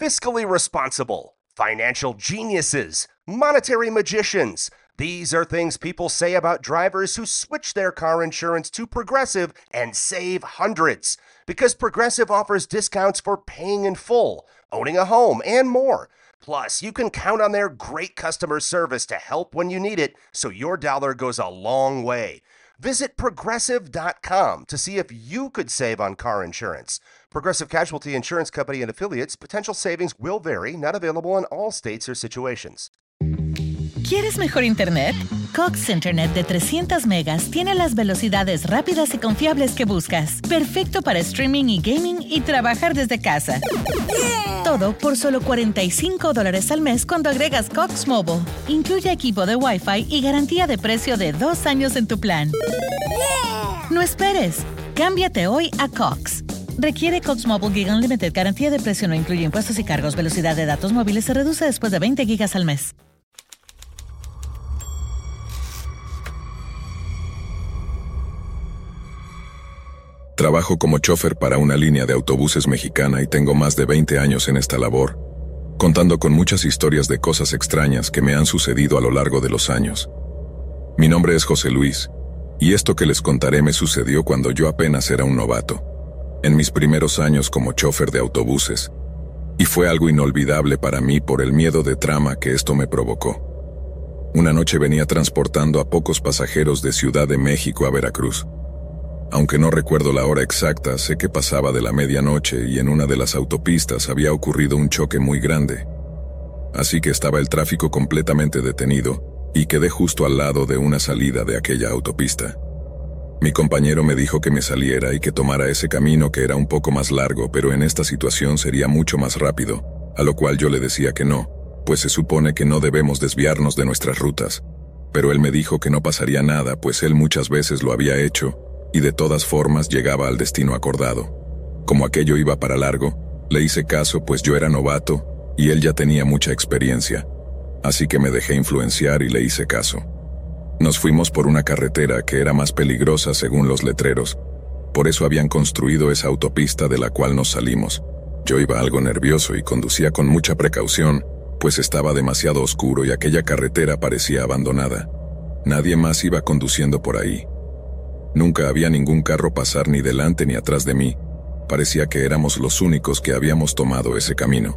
fiscally responsible, financial geniuses, monetary magicians. These are things people say about drivers who switch their car insurance to Progressive and save hundreds. Because Progressive offers discounts for paying in full, owning a home, and more. Plus, you can count on their great customer service to help when you need it, so your dollar goes a long way. Visit Progressive.com to see if you could save on car insurance. Progressive Casualty Insurance Company and Affiliates. Potential savings will vary. Not available in all states or situations. ¿Quieres mejor internet? Cox Internet de 300 megas tiene las velocidades rápidas y confiables que buscas. Perfecto para streaming y gaming y trabajar desde casa. Todo por solo $45 al mes cuando agregas Cox Mobile. Incluye equipo de Wi-Fi y garantía de precio de 2 años en tu plan. No esperes. Cámbiate hoy a Cox. Requiere Cox Mobile Gig Unlimited. Garantía de precio no incluye impuestos y cargos. Velocidad de datos móviles se reduce después de 20 gigas al mes. Trabajo como chofer para una línea de autobuses mexicana y tengo más de 20 años en esta labor, contando con muchas historias de cosas extrañas que me han sucedido a lo largo de los años. Mi nombre es José Luis, y esto que les contaré me sucedió cuando yo apenas era un novato, en mis primeros años como chofer de autobuses, y fue algo inolvidable para mí por el miedo de trama que esto me provocó. Una noche venía transportando a pocos pasajeros de Ciudad de México a Veracruz. Aunque no recuerdo la hora exacta, sé que pasaba de la medianoche y en una de las autopistas había ocurrido un choque muy grande. Así que estaba el tráfico completamente detenido y quedé justo al lado de una salida de aquella autopista. Mi compañero me dijo que me saliera y que tomara ese camino que era un poco más largo, pero en esta situación sería mucho más rápido, a lo cual yo le decía que no, pues se supone que no debemos desviarnos de nuestras rutas. Pero él me dijo que no pasaría nada, pues él muchas veces lo había hecho, y de todas formas llegaba al destino acordado. Como aquello iba para largo, le hice caso pues yo era novato y él ya tenía mucha experiencia. Así que me dejé influenciar y le hice caso. Nos fuimos por una carretera que era más peligrosa según los letreros. Por eso habían construido esa autopista de la cual nos salimos. Yo iba algo nervioso y conducía con mucha precaución, pues estaba demasiado oscuro y aquella carretera parecía abandonada. Nadie más iba conduciendo por ahí. Nunca había ningún carro pasar ni delante ni atrás de mí. Parecía que éramos los únicos que habíamos tomado ese camino.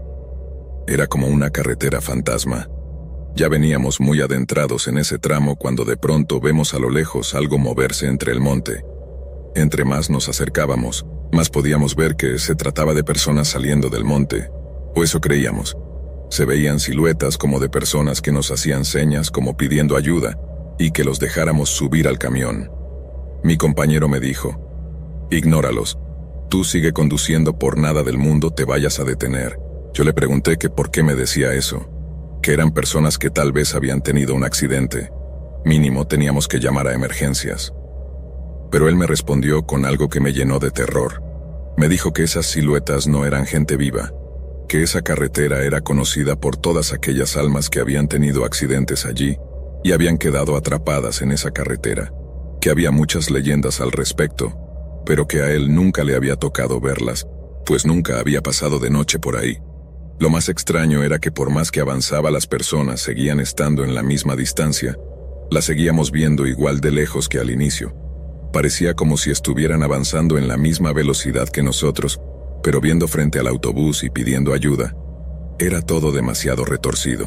Era como una carretera fantasma. Ya veníamos muy adentrados en ese tramo cuando de pronto vemos a lo lejos algo moverse entre el monte. Entre más nos acercábamos, más podíamos ver que se trataba de personas saliendo del monte, o eso creíamos. Se veían siluetas como de personas que nos hacían señas como pidiendo ayuda y que los dejáramos subir al camión. Mi compañero me dijo: ignóralos, tú sigue conduciendo, por nada del mundo te vayas a detener. Yo le pregunté que por qué me decía eso, que eran personas que tal vez habían tenido un accidente, mínimo teníamos que llamar a emergencias. Pero él me respondió con algo que me llenó de terror. Me dijo que esas siluetas no eran gente viva, que esa carretera era conocida por todas aquellas almas que habían tenido accidentes allí y habían quedado atrapadas en esa carretera, que había muchas leyendas al respecto, pero que a él nunca le había tocado verlas, pues nunca había pasado de noche por ahí. Lo más extraño era que por más que avanzaba las personas seguían estando en la misma distancia, las seguíamos viendo igual de lejos que al inicio. Parecía como si estuvieran avanzando en la misma velocidad que nosotros, pero viendo frente al autobús y pidiendo ayuda. Era todo demasiado retorcido.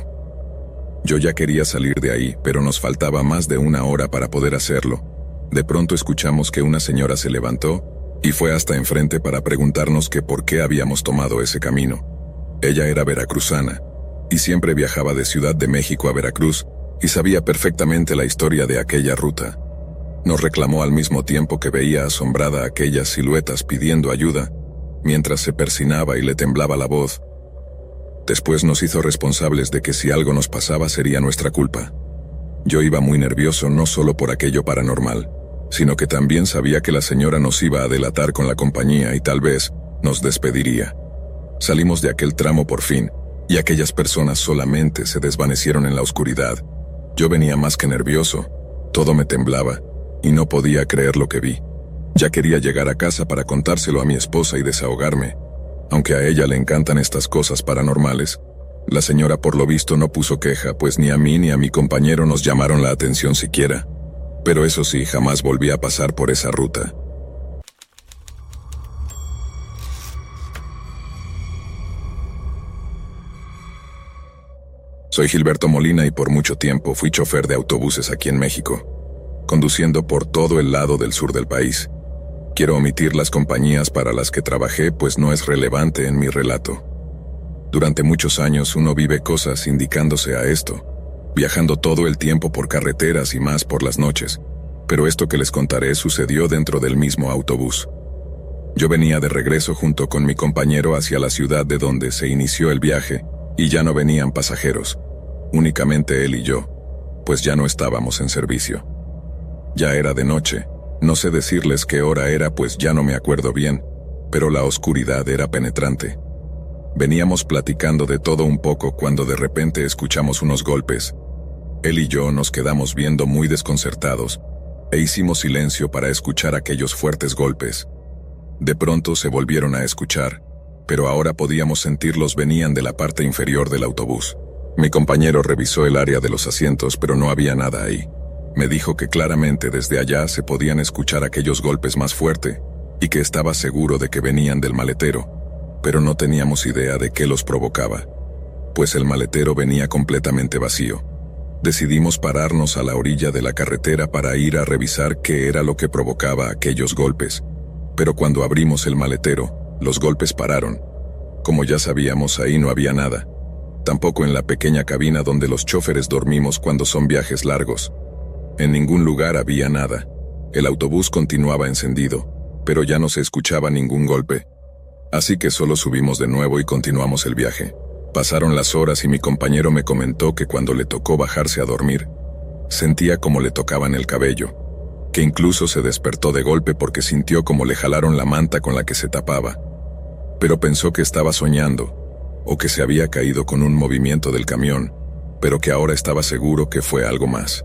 Yo ya quería salir de ahí, pero nos faltaba más de 1 hora para poder hacerlo. De pronto escuchamos que una señora se levantó y fue hasta enfrente para preguntarnos que por qué habíamos tomado ese camino. Ella era veracruzana y siempre viajaba de Ciudad de México a Veracruz y sabía perfectamente la historia de aquella ruta. Nos reclamó al mismo tiempo que veía asombrada aquellas siluetas pidiendo ayuda, mientras se persinaba y le temblaba la voz. Después nos hizo responsables de que si algo nos pasaba sería nuestra culpa. Yo iba muy nervioso no solo por aquello paranormal, sino que también sabía que la señora nos iba a delatar con la compañía y tal vez nos despediría. Salimos de aquel tramo por fin, y aquellas personas solamente se desvanecieron en la oscuridad. Yo venía más que nervioso, todo me temblaba, y no podía creer lo que vi. Ya quería llegar a casa para contárselo a mi esposa y desahogarme, Aunque a ella le encantan estas cosas paranormales, la señora por lo visto no puso queja, pues ni a mí ni a mi compañero nos llamaron la atención siquiera. Pero eso sí, jamás volví a pasar por esa ruta. Soy Gilberto Molina y por mucho tiempo fui chofer de autobuses aquí en México, conduciendo por todo el lado del sur del país. Quiero omitir las compañías para las que trabajé, pues no es relevante en mi relato. Durante muchos años uno vive cosas indicándose a esto, viajando todo el tiempo por carreteras y más por las noches, pero esto que les contaré sucedió dentro del mismo autobús. Yo venía de regreso junto con mi compañero hacia la ciudad de donde se inició el viaje, y ya no venían pasajeros, únicamente él y yo, pues ya no estábamos en servicio. Ya era de noche, no sé decirles qué hora era, pues ya no me acuerdo bien, pero la oscuridad era penetrante. Veníamos platicando de todo un poco cuando de repente escuchamos unos golpes. Él y yo nos quedamos viendo muy desconcertados, e hicimos silencio para escuchar aquellos fuertes golpes. De pronto se volvieron a escuchar, pero ahora podíamos sentirlos, venían de la parte inferior del autobús. Mi compañero revisó el área de los asientos, pero no había nada ahí. Me dijo que claramente desde allá se podían escuchar aquellos golpes más fuerte, y que estaba seguro de que venían del maletero, pero no teníamos idea de qué los provocaba, pues el maletero venía completamente vacío. Decidimos pararnos a la orilla de la carretera para ir a revisar qué era lo que provocaba aquellos golpes, pero cuando abrimos el maletero, los golpes pararon. Como ya sabíamos, ahí no había nada, tampoco en la pequeña cabina donde los choferes dormimos cuando son viajes largos. En ningún lugar había nada. El autobús continuaba encendido, pero ya no se escuchaba ningún golpe. Así que solo subimos de nuevo y continuamos el viaje. Pasaron las horas y mi compañero me comentó que cuando le tocó bajarse a dormir, sentía como le tocaban el cabello, que incluso se despertó de golpe porque sintió como le jalaron la manta con la que se tapaba. Pero pensó que estaba soñando, o que se había caído con un movimiento del camión, pero que ahora estaba seguro que fue algo más.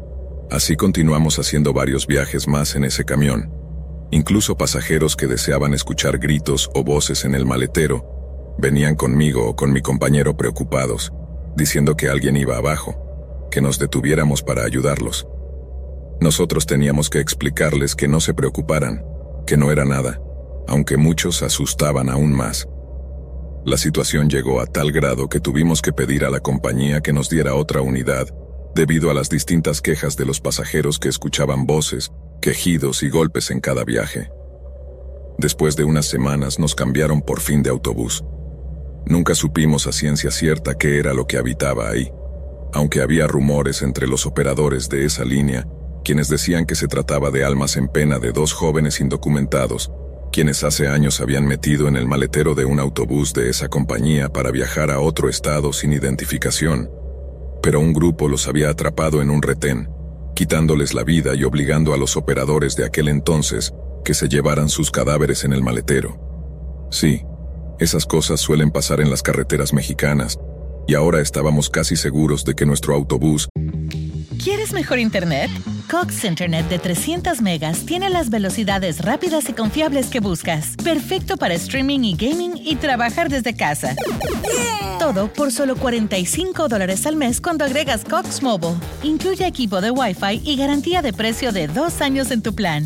Así continuamos haciendo varios viajes más en ese camión. Incluso pasajeros que deseaban escuchar gritos o voces en el maletero venían conmigo o con mi compañero preocupados, diciendo que alguien iba abajo, que nos detuviéramos para ayudarlos. Nosotros teníamos que explicarles que no se preocuparan, que no era nada, aunque muchos se asustaban aún más. La situación llegó a tal grado que tuvimos que pedir a la compañía que nos diera otra unidad, debido a las distintas quejas de los pasajeros que escuchaban voces, quejidos y golpes en cada viaje. Después de unas semanas nos cambiaron por fin de autobús. Nunca supimos a ciencia cierta qué era lo que habitaba ahí, aunque había rumores entre los operadores de esa línea, quienes decían que se trataba de almas en pena de dos jóvenes indocumentados, quienes hace años habían metido en el maletero de un autobús de esa compañía para viajar a otro estado sin identificación, pero un grupo los había atrapado en un retén, quitándoles la vida y obligando a los operadores de aquel entonces que se llevaran sus cadáveres en el maletero. Sí, esas cosas suelen pasar en las carreteras mexicanas, y ahora estábamos casi seguros de que nuestro autobús... ¿Quieres mejor internet? Cox Internet de 300 megas tiene las velocidades rápidas y confiables que buscas. Perfecto para streaming y gaming y trabajar desde casa. Todo por solo $45 al mes cuando agregas Cox Mobile. Incluye equipo de Wi-Fi y garantía de precio de 2 años en tu plan.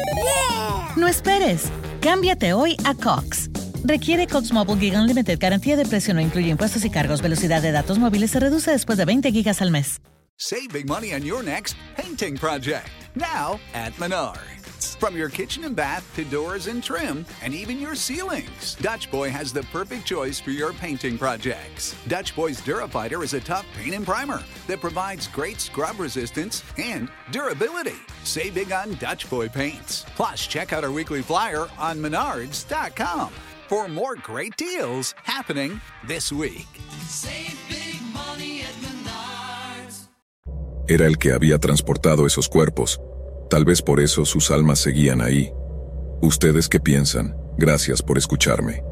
No esperes. Cámbiate hoy a Cox. Requiere Cox Mobile Gig Unlimited. Garantía de precio no incluye impuestos y cargos. Velocidad de datos móviles se reduce después de 20 gigas al mes. Save big money on your next painting project, now at Menards. From your kitchen and bath to doors and trim, and even your ceilings, Dutch Boy has the perfect choice for your painting projects. Dutch Boy's Durafighter is a tough paint and primer that provides great scrub resistance and durability. Save big on Dutch Boy paints. Plus, check out our weekly flyer on Menards.com for more great deals happening this week. Save big money at Menards. Era el que había transportado esos cuerpos. Tal vez por eso sus almas seguían ahí. ¿Ustedes qué piensan? Gracias por escucharme.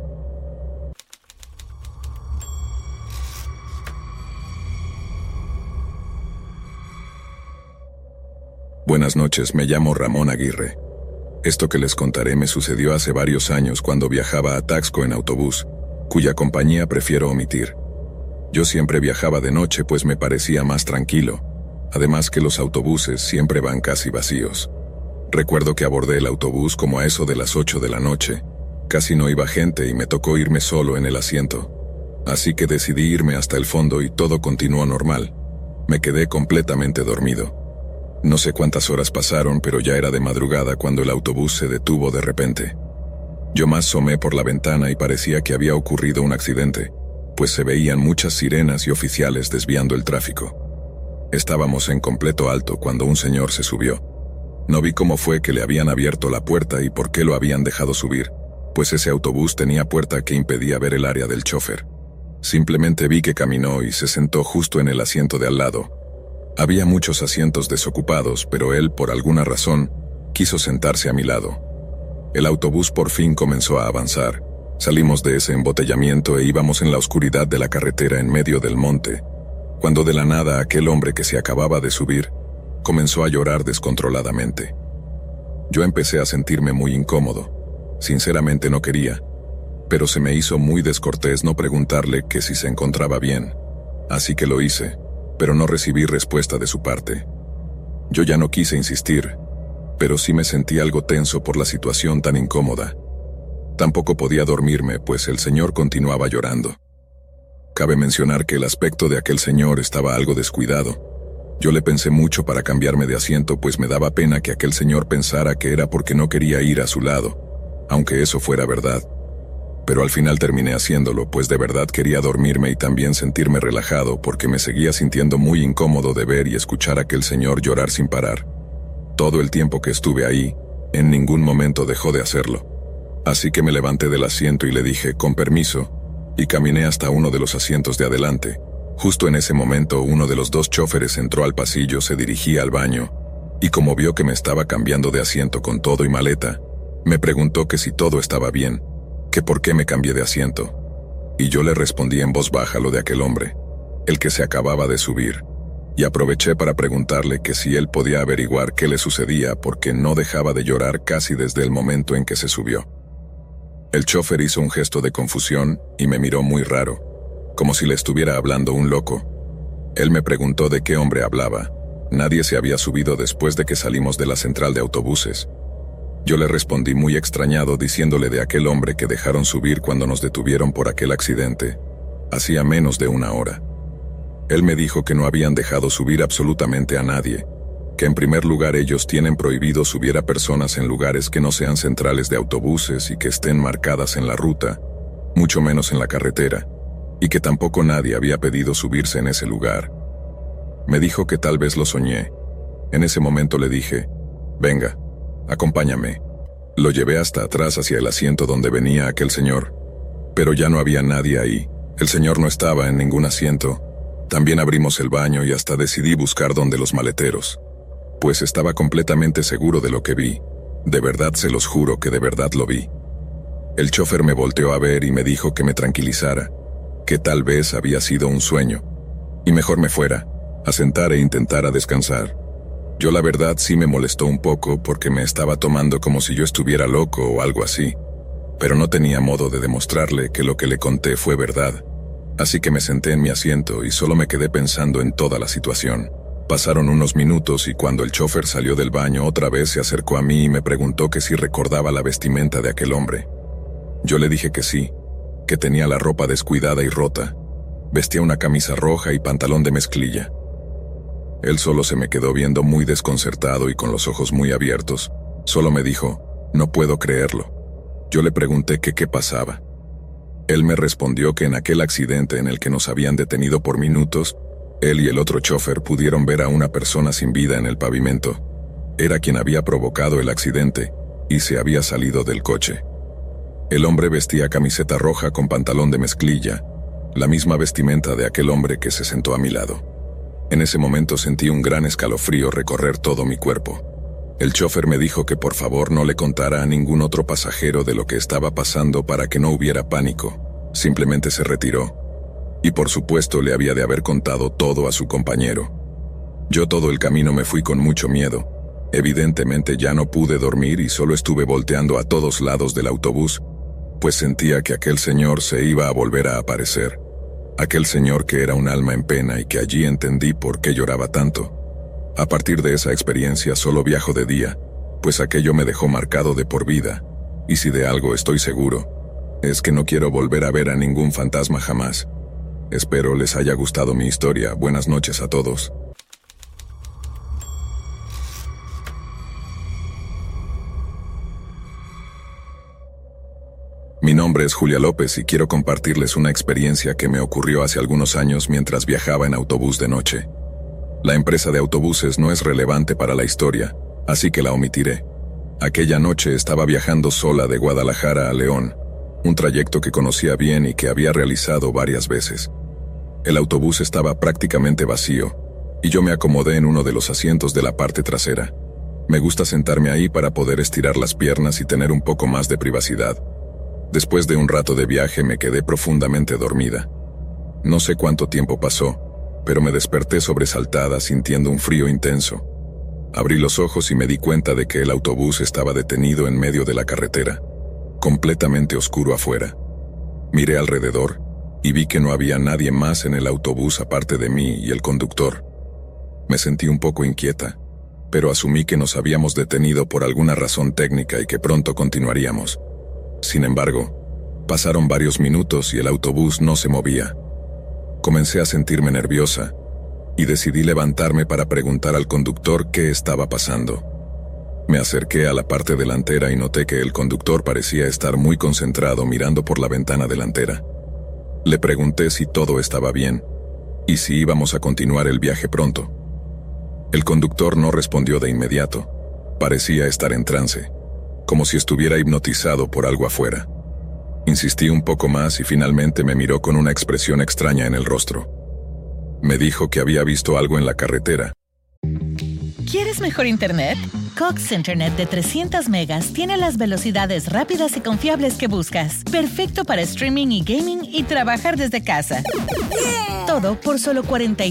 Buenas noches, me llamo Ramón Aguirre. Esto que les contaré me sucedió hace varios años cuando viajaba a Taxco en autobús, cuya compañía prefiero omitir. Yo siempre viajaba de noche pues me parecía más tranquilo, además que los autobuses siempre van casi vacíos. Recuerdo que abordé el autobús como a eso de las 8 de la noche. Casi no iba gente y me tocó irme solo en el asiento. Así que decidí irme hasta el fondo y todo continuó normal. Me quedé completamente dormido. No sé cuántas horas pasaron, pero ya era de madrugada cuando el autobús se detuvo de repente. Yo me asomé por la ventana y parecía que había ocurrido un accidente, pues se veían muchas sirenas y oficiales desviando el tráfico. Estábamos en completo alto cuando un señor se subió. No vi cómo fue que le habían abierto la puerta y por qué lo habían dejado subir, pues ese autobús tenía puerta que impedía ver el área del chofer. Simplemente vi que caminó y se sentó justo en el asiento de al lado. Había muchos asientos desocupados, pero él, por alguna razón, quiso sentarse a mi lado. El autobús por fin comenzó a avanzar. Salimos de ese embotellamiento e íbamos en la oscuridad de la carretera en medio del monte, cuando de la nada aquel hombre que se acababa de subir comenzó a llorar descontroladamente. Yo empecé a sentirme muy incómodo. Sinceramente no quería, pero se me hizo muy descortés no preguntarle que si se encontraba bien. Así que lo hice, pero no recibí respuesta de su parte. Yo ya no quise insistir, pero sí me sentí algo tenso por la situación tan incómoda. Tampoco podía dormirme, pues el señor continuaba llorando. Cabe mencionar que el aspecto de aquel señor estaba algo descuidado. Yo le pensé mucho para cambiarme de asiento, pues me daba pena que aquel señor pensara que era porque no quería ir a su lado, aunque eso fuera verdad. Pero al final terminé haciéndolo, pues de verdad quería dormirme y también sentirme relajado, porque me seguía sintiendo muy incómodo de ver y escuchar a aquel señor llorar sin parar. Todo el tiempo que estuve ahí, en ningún momento dejó de hacerlo. Así que me levanté del asiento y le dije, con permiso, y caminé hasta uno de los asientos de adelante. Justo en ese momento, uno de los dos choferes entró al pasillo, se dirigía al baño, y como vio que me estaba cambiando de asiento con todo y maleta, me preguntó que si todo estaba bien, que por qué me cambié de asiento. Y yo le respondí en voz baja lo de aquel hombre, el que se acababa de subir, y aproveché para preguntarle que si él podía averiguar qué le sucedía porque no dejaba de llorar casi desde el momento en que se subió. El chofer hizo un gesto de confusión y me miró muy raro, como si le estuviera hablando un loco. Él me preguntó de qué hombre hablaba. Nadie se había subido después de que salimos de la central de autobuses. Yo le respondí muy extrañado diciéndole de aquel hombre que dejaron subir cuando nos detuvieron por aquel accidente, hacía menos de una hora. Él me dijo que no habían dejado subir absolutamente a nadie, que en primer lugar ellos tienen prohibido subir a personas en lugares que no sean centrales de autobuses y que estén marcadas en la ruta, mucho menos en la carretera, y que tampoco nadie había pedido subirse en ese lugar. Me dijo que tal vez lo soñé. En ese momento le dije, venga, acompáñame. Lo llevé hasta atrás hacia el asiento donde venía aquel señor, pero ya no había nadie ahí. El señor no estaba en ningún asiento. También abrimos el baño y hasta decidí buscar donde los maleteros, pues estaba completamente seguro de lo que vi. De verdad se los juro que de verdad lo vi. El chofer me volteó a ver y me dijo que me tranquilizara, que tal vez había sido un sueño, y mejor me fuera, a sentar e intentara descansar. Yo la verdad sí me molestó un poco porque me estaba tomando como si yo estuviera loco o algo así, pero no tenía modo de demostrarle que lo que le conté fue verdad. Así que me senté en mi asiento y solo me quedé pensando en toda la situación. Pasaron unos minutos y cuando el chofer salió del baño otra vez se acercó a mí y me preguntó que si recordaba la vestimenta de aquel hombre. Yo le dije que sí, que tenía la ropa descuidada y rota. Vestía una camisa roja y pantalón de mezclilla. Él solo se me quedó viendo muy desconcertado y con los ojos muy abiertos. Solo me dijo, no puedo creerlo. Yo le pregunté que qué pasaba. Él me respondió que en aquel accidente en el que nos habían detenido por minutos, él y el otro chofer pudieron ver a una persona sin vida en el pavimento. Era quien había provocado el accidente y se había salido del coche. El hombre vestía camiseta roja con pantalón de mezclilla, la misma vestimenta de aquel hombre que se sentó a mi lado. En ese momento sentí un gran escalofrío recorrer todo mi cuerpo. El chofer me dijo que por favor no le contara a ningún otro pasajero de lo que estaba pasando para que no hubiera pánico. Simplemente se retiró. Y por supuesto le había de haber contado todo a su compañero. Yo todo el camino me fui con mucho miedo. Evidentemente ya no pude dormir y solo estuve volteando a todos lados del autobús, pues sentía que aquel señor se iba a volver a aparecer. Aquel señor que era un alma en pena y que allí entendí por qué lloraba tanto. A partir de esa experiencia solo viajo de día, pues aquello me dejó marcado de por vida, y si de algo estoy seguro, es que no quiero volver a ver a ningún fantasma jamás. Espero les haya gustado mi historia. Buenas noches a todos. Mi nombre es Julia López y quiero compartirles una experiencia que me ocurrió hace algunos años mientras viajaba en autobús de noche. La empresa de autobuses no es relevante para la historia, así que la omitiré. Aquella noche estaba viajando sola de Guadalajara a León, un trayecto que conocía bien y que había realizado varias veces. El autobús estaba prácticamente vacío, y yo me acomodé en uno de los asientos de la parte trasera. Me gusta sentarme ahí para poder estirar las piernas y tener un poco más de privacidad. Después de un rato de viaje me quedé profundamente dormida. No sé cuánto tiempo pasó, pero me desperté sobresaltada sintiendo un frío intenso. Abrí los ojos y me di cuenta de que el autobús estaba detenido en medio de la carretera, completamente oscuro afuera. Miré alrededor y vi que no había nadie más en el autobús aparte de mí y el conductor. Me sentí un poco inquieta, pero asumí que nos habíamos detenido por alguna razón técnica y que pronto continuaríamos. Sin embargo, pasaron varios minutos y el autobús no se movía. Comencé a sentirme nerviosa y decidí levantarme para preguntar al conductor qué estaba pasando. Me acerqué a la parte delantera y noté que el conductor parecía estar muy concentrado mirando por la ventana delantera. Le pregunté si todo estaba bien y si íbamos a continuar el viaje pronto. El conductor no respondió de inmediato. Parecía estar en trance, como si estuviera hipnotizado por algo afuera. Insistí un poco más y finalmente me miró con una expresión extraña en el rostro. Me dijo que había visto algo en la carretera. ¿Quieres mejor internet? Cox Internet de 300 megas tiene las velocidades rápidas y confiables que buscas. Perfecto para streaming y gaming y trabajar desde casa. Todo por solo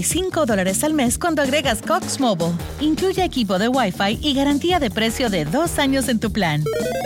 $45 al mes cuando agregas Cox Mobile. Incluye equipo de Wi-Fi y garantía de precio de 2 años en tu plan.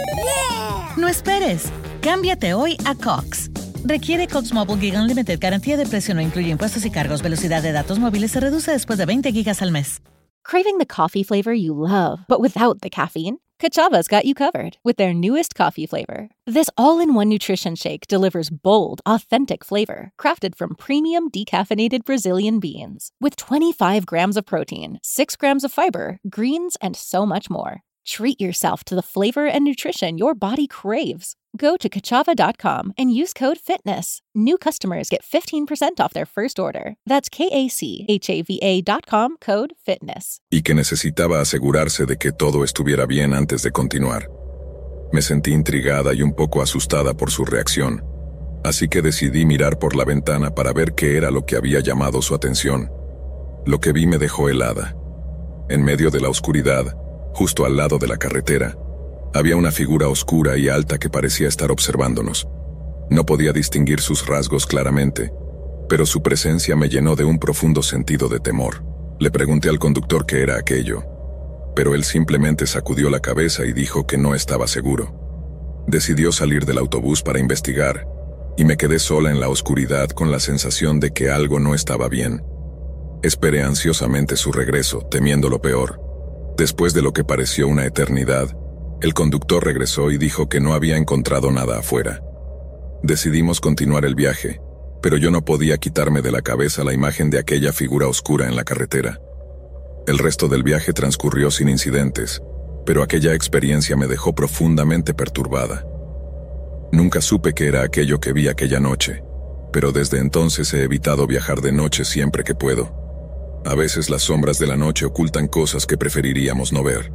No esperes. Cámbiate hoy a Cox. Requiere Cox Mobile Gig Unlimited. Garantía de precio no incluye impuestos y cargos. Velocidad de datos móviles se reduce después de 20 gigas al mes. Craving the coffee flavor you love, but without the caffeine? Kachava's got you covered with their newest coffee flavor. This all-in-one nutrition shake delivers bold, authentic flavor, crafted from premium decaffeinated Brazilian beans. With 25 grams of protein, 6 grams of fiber, greens, and so much more. Treat yourself to the flavor and nutrition your body craves. Go to Kachava.com and use code FITNESS. New customers get 15% off their first order. That's KACHAVA.com, code FITNESS. Y que necesitaba asegurarse de que todo estuviera bien antes de continuar. Me sentí intrigada y un poco asustada por su reacción, así que decidí mirar por la ventana para ver qué era lo que había llamado su atención. Lo que vi me dejó helada. En medio de la oscuridad, justo al lado de la carretera, había una figura oscura y alta que parecía estar observándonos. No podía distinguir sus rasgos claramente, pero su presencia me llenó de un profundo sentido de temor. Le pregunté al conductor qué era aquello, pero él simplemente sacudió la cabeza y dijo que no estaba seguro. Decidió salir del autobús para investigar, y me quedé sola en la oscuridad con la sensación de que algo no estaba bien. Esperé ansiosamente su regreso, temiendo lo peor. Después de lo que pareció una eternidad, el conductor regresó y dijo que no había encontrado nada afuera. Decidimos continuar el viaje, pero yo no podía quitarme de la cabeza la imagen de aquella figura oscura en la carretera. El resto del viaje transcurrió sin incidentes, pero aquella experiencia me dejó profundamente perturbada. Nunca supe qué era aquello que vi aquella noche, pero desde entonces he evitado viajar de noche siempre que puedo. A veces las sombras de la noche ocultan cosas que preferiríamos no ver.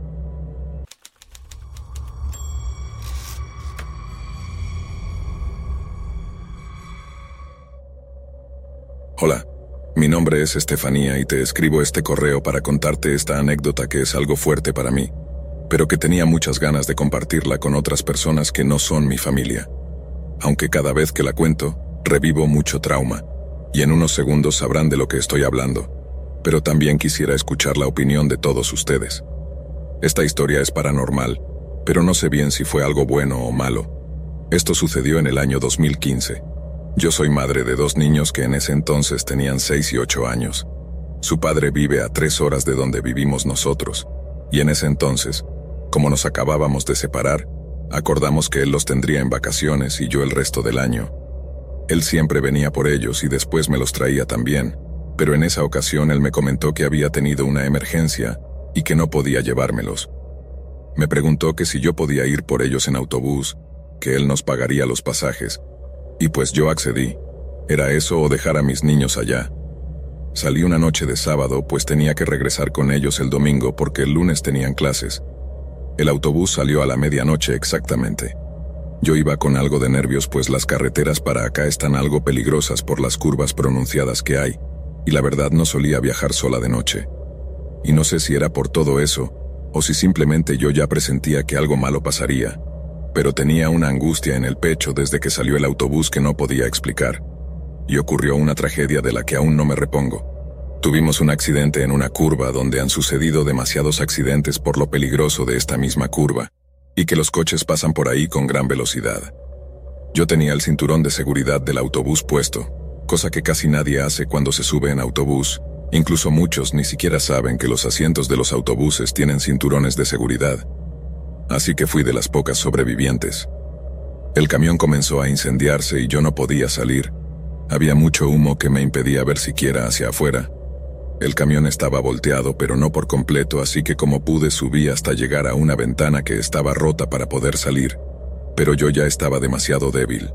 Hola, mi nombre es Estefanía y te escribo este correo para contarte esta anécdota que es algo fuerte para mí, pero que tenía muchas ganas de compartirla con otras personas que no son mi familia. Aunque cada vez que la cuento, revivo mucho trauma, y en unos segundos sabrán de lo que estoy hablando, pero también quisiera escuchar la opinión de todos ustedes. Esta historia es paranormal, pero no sé bien si fue algo bueno o malo. Esto sucedió en el año 2015. Yo soy madre de 2 niños que en ese entonces tenían 6 y 8 años. Su padre vive a 3 horas de donde vivimos nosotros, y en ese entonces, como nos acabábamos de separar, acordamos que él los tendría en vacaciones y yo el resto del año. Él siempre venía por ellos y después me los traía también, pero en esa ocasión él me comentó que había tenido una emergencia y que no podía llevármelos. Me preguntó que si yo podía ir por ellos en autobús, que él nos pagaría los pasajes, y pues yo accedí. Era eso o dejar a mis niños allá. Salí una noche de sábado, pues tenía que regresar con ellos el domingo porque el lunes tenían clases. El autobús salió a la medianoche exactamente. Yo iba con algo de nervios, pues las carreteras para acá están algo peligrosas por las curvas pronunciadas que hay, y la verdad no solía viajar sola de noche. Y no sé si era por todo eso, o si simplemente yo ya presentía que algo malo pasaría, pero tenía una angustia en el pecho desde que salió el autobús que no podía explicar. Y ocurrió una tragedia de la que aún no me repongo. Tuvimos un accidente en una curva donde han sucedido demasiados accidentes por lo peligroso de esta misma curva, y que los coches pasan por ahí con gran velocidad. Yo tenía el cinturón de seguridad del autobús puesto, cosa que casi nadie hace cuando se sube en autobús, incluso muchos ni siquiera saben que los asientos de los autobuses tienen cinturones de seguridad. Así que fui de las pocas sobrevivientes. El camión comenzó a incendiarse y yo no podía salir. Había mucho humo que me impedía ver siquiera hacia afuera. El camión estaba volteado, pero no por completo, así que como pude subí hasta llegar a una ventana que estaba rota para poder salir, pero yo ya estaba demasiado débil.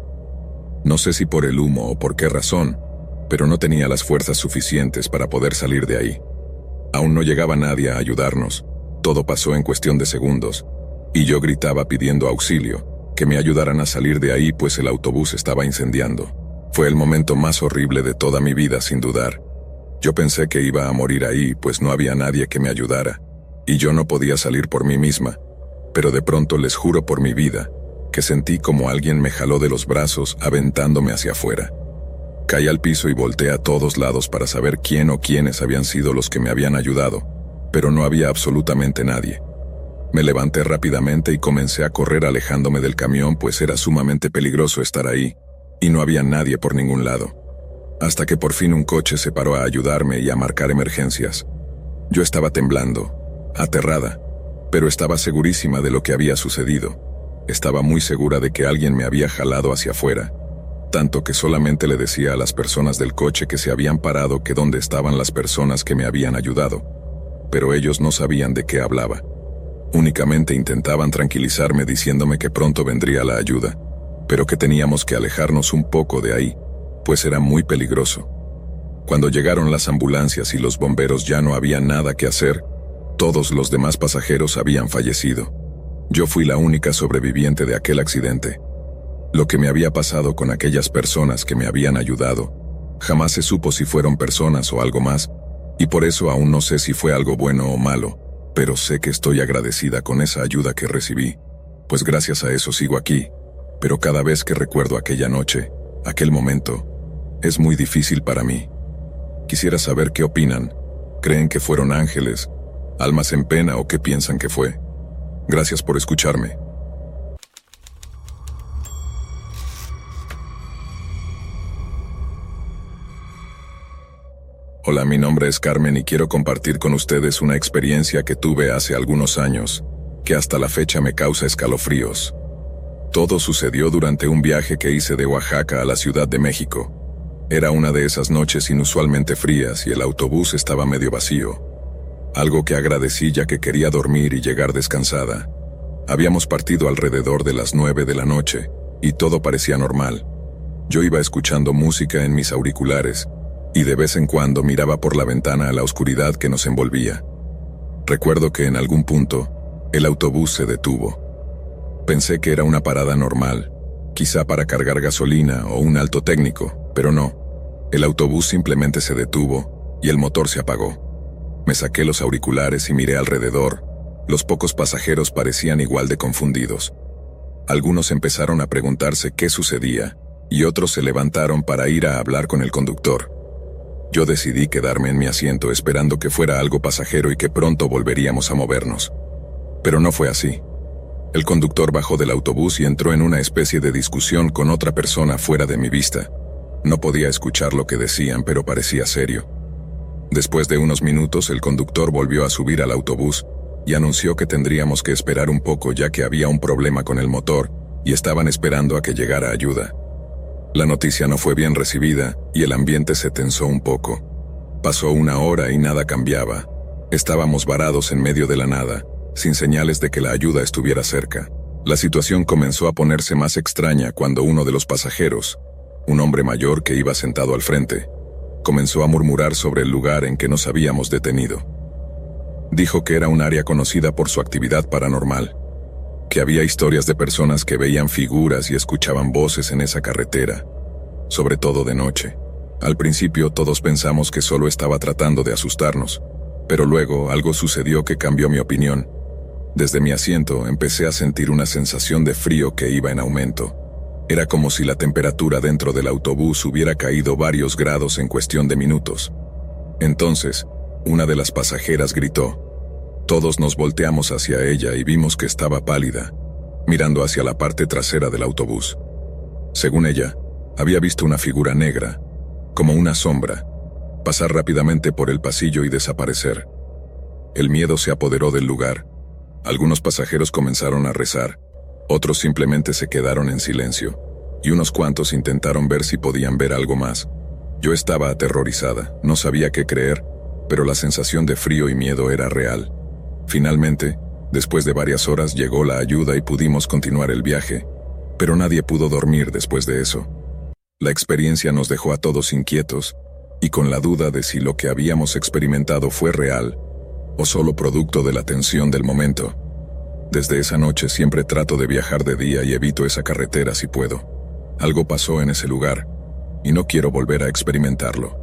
No sé si por el humo o por qué razón, pero no tenía las fuerzas suficientes para poder salir de ahí. Aún no llegaba nadie a ayudarnos, todo pasó en cuestión de segundos, y yo gritaba pidiendo auxilio, que me ayudaran a salir de ahí pues el autobús estaba incendiando. Fue el momento más horrible de toda mi vida sin dudar. Yo pensé que iba a morir ahí, pues no había nadie que me ayudara, y yo no podía salir por mí misma, pero de pronto les juro por mi vida, que sentí como alguien me jaló de los brazos aventándome hacia afuera. Caí al piso y volteé a todos lados para saber quién o quiénes habían sido los que me habían ayudado, pero no había absolutamente nadie. Me levanté rápidamente y comencé a correr alejándome del camión, pues era sumamente peligroso estar ahí, y no había nadie por ningún lado. Hasta que por fin un coche se paró a ayudarme y a marcar emergencias. Yo estaba temblando, aterrada, pero estaba segurísima de lo que había sucedido. Estaba muy segura de que alguien me había jalado hacia afuera, tanto que solamente le decía a las personas del coche que se habían parado que dónde estaban las personas que me habían ayudado, pero ellos no sabían de qué hablaba. Únicamente intentaban tranquilizarme diciéndome que pronto vendría la ayuda, pero que teníamos que alejarnos un poco de ahí, pues era muy peligroso. Cuando llegaron las ambulancias y los bomberos ya no había nada que hacer, todos los demás pasajeros habían fallecido. Yo fui la única sobreviviente de aquel accidente. Lo que me había pasado con aquellas personas que me habían ayudado, jamás se supo si fueron personas o algo más, y por eso aún no sé si fue algo bueno o malo, pero sé que estoy agradecida con esa ayuda que recibí, pues gracias a eso sigo aquí, pero cada vez que recuerdo aquella noche, aquel momento, es muy difícil para mí. Quisiera saber qué opinan. ¿Creen que fueron ángeles, almas en pena o qué piensan que fue? Gracias por escucharme. Hola, mi nombre es Carmen y quiero compartir con ustedes una experiencia que tuve hace algunos años, que hasta la fecha me causa escalofríos. Todo sucedió durante un viaje que hice de Oaxaca a la Ciudad de México. Era una de esas noches inusualmente frías y el autobús estaba medio vacío. Algo que agradecí ya que quería dormir y llegar descansada. Habíamos partido alrededor de las 9 de la noche y todo parecía normal. Yo iba escuchando música en mis auriculares y de vez en cuando miraba por la ventana a la oscuridad que nos envolvía. Recuerdo que en algún punto el autobús se detuvo. Pensé que era una parada normal, quizá para cargar gasolina o un alto técnico, pero no. El autobús simplemente se detuvo y el motor se apagó. Me saqué los auriculares y miré alrededor. Los pocos pasajeros parecían igual de confundidos. Algunos empezaron a preguntarse qué sucedía y otros se levantaron para ir a hablar con el conductor. Yo decidí quedarme en mi asiento esperando que fuera algo pasajero y que pronto volveríamos a movernos. Pero no fue así. El conductor bajó del autobús y entró en una especie de discusión con otra persona fuera de mi vista. No podía escuchar lo que decían, pero parecía serio. Después de unos minutos, el conductor volvió a subir al autobús y anunció que tendríamos que esperar un poco ya que había un problema con el motor y estaban esperando a que llegara ayuda. La noticia no fue bien recibida y el ambiente se tensó un poco. Pasó una hora y nada cambiaba. Estábamos varados en medio de la nada, sin señales de que la ayuda estuviera cerca. La situación comenzó a ponerse más extraña cuando uno de los pasajeros, un hombre mayor que iba sentado al frente, comenzó a murmurar sobre el lugar en que nos habíamos detenido. Dijo que era un área conocida por su actividad paranormal, que había historias de personas que veían figuras y escuchaban voces en esa carretera, sobre todo de noche. Al principio todos pensamos que solo estaba tratando de asustarnos, pero luego algo sucedió que cambió mi opinión. Desde mi asiento empecé a sentir una sensación de frío que iba en aumento. Era como si la temperatura dentro del autobús hubiera caído varios grados en cuestión de minutos. Entonces, una de las pasajeras gritó. Todos nos volteamos hacia ella y vimos que estaba pálida, mirando hacia la parte trasera del autobús. Según ella, había visto una figura negra, como una sombra, pasar rápidamente por el pasillo y desaparecer. El miedo se apoderó del lugar. Algunos pasajeros comenzaron a rezar, otros simplemente se quedaron en silencio, y unos cuantos intentaron ver si podían ver algo más. Yo estaba aterrorizada, no sabía qué creer, pero la sensación de frío y miedo era real. Finalmente, después de varias horas llegó la ayuda y pudimos continuar el viaje, pero nadie pudo dormir después de eso. La experiencia nos dejó a todos inquietos, y con la duda de si lo que habíamos experimentado fue real, o solo producto de la tensión del momento. Desde esa noche siempre trato de viajar de día y evito esa carretera si puedo. Algo pasó en ese lugar, y no quiero volver a experimentarlo.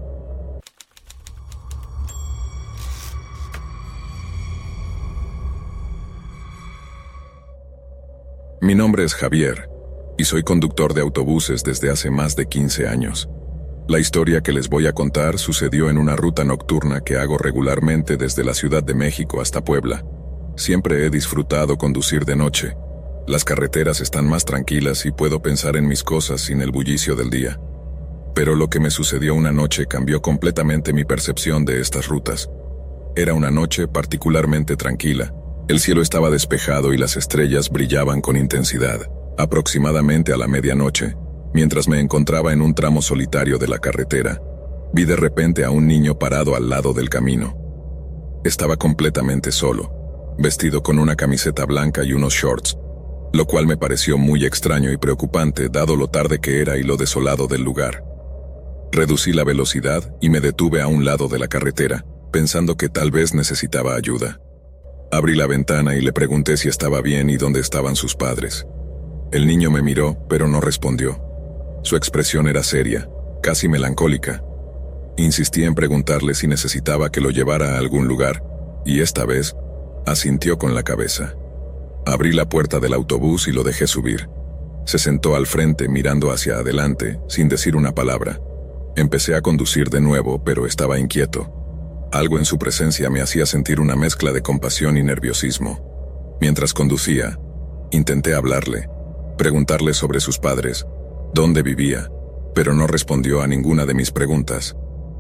Mi nombre es Javier, y soy conductor de autobuses desde hace más de 15 años. La historia que les voy a contar sucedió en una ruta nocturna que hago regularmente desde la Ciudad de México hasta Puebla. Siempre he disfrutado conducir de noche. Las carreteras están más tranquilas y puedo pensar en mis cosas sin el bullicio del día. Pero lo que me sucedió una noche cambió completamente mi percepción de estas rutas. Era una noche particularmente tranquila. El cielo estaba despejado y las estrellas brillaban con intensidad. Aproximadamente a la medianoche, mientras me encontraba en un tramo solitario de la carretera, vi de repente a un niño parado al lado del camino. Estaba completamente solo, vestido con una camiseta blanca y unos shorts, lo cual me pareció muy extraño y preocupante dado lo tarde que era y lo desolado del lugar. Reducí la velocidad y me detuve a un lado de la carretera, pensando que tal vez necesitaba ayuda. Abrí la ventana y le pregunté si estaba bien y dónde estaban sus padres. El niño me miró, pero no respondió. Su expresión era seria, casi melancólica. Insistí en preguntarle si necesitaba que lo llevara a algún lugar, y esta vez asintió con la cabeza. Abrí la puerta del autobús y lo dejé subir. Se sentó al frente mirando hacia adelante, sin decir una palabra. Empecé a conducir de nuevo, pero estaba inquieto. Algo en su presencia me hacía sentir una mezcla de compasión y nerviosismo. Mientras conducía, intenté hablarle, preguntarle sobre sus padres, dónde vivía, pero no respondió a ninguna de mis preguntas.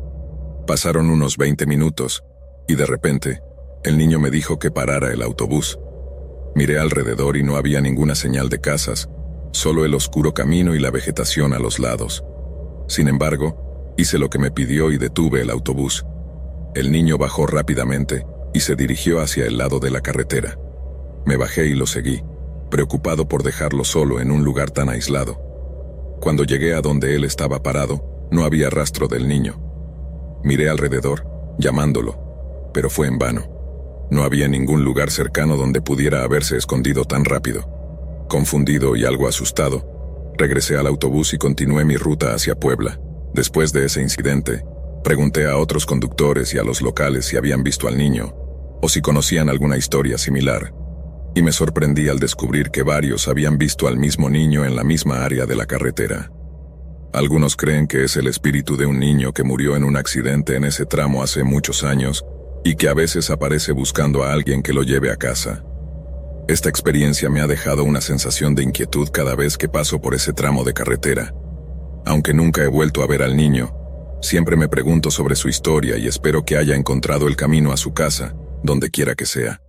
Pasaron unos 20 minutos, y de repente, el niño me dijo que parara el autobús. Miré alrededor y no había ninguna señal de casas, solo el oscuro camino y la vegetación a los lados. Sin embargo, hice lo que me pidió y detuve el autobús. El niño bajó rápidamente y se dirigió hacia el lado de la carretera. Me bajé y lo seguí, preocupado por dejarlo solo en un lugar tan aislado. Cuando llegué a donde él estaba parado, no había rastro del niño. Miré alrededor, llamándolo, pero fue en vano. No había ningún lugar cercano donde pudiera haberse escondido tan rápido. Confundido y algo asustado, regresé al autobús y continué mi ruta hacia Puebla. Después de ese incidente, pregunté a otros conductores y a los locales si habían visto al niño, o si conocían alguna historia similar, y me sorprendí al descubrir que varios habían visto al mismo niño en la misma área de la carretera. Algunos creen que es el espíritu de un niño que murió en un accidente en ese tramo hace muchos años, y que a veces aparece buscando a alguien que lo lleve a casa. Esta experiencia me ha dejado una sensación de inquietud cada vez que paso por ese tramo de carretera. Aunque nunca he vuelto a ver al niño, siempre me pregunto sobre su historia y espero que haya encontrado el camino a su casa, donde quiera que sea.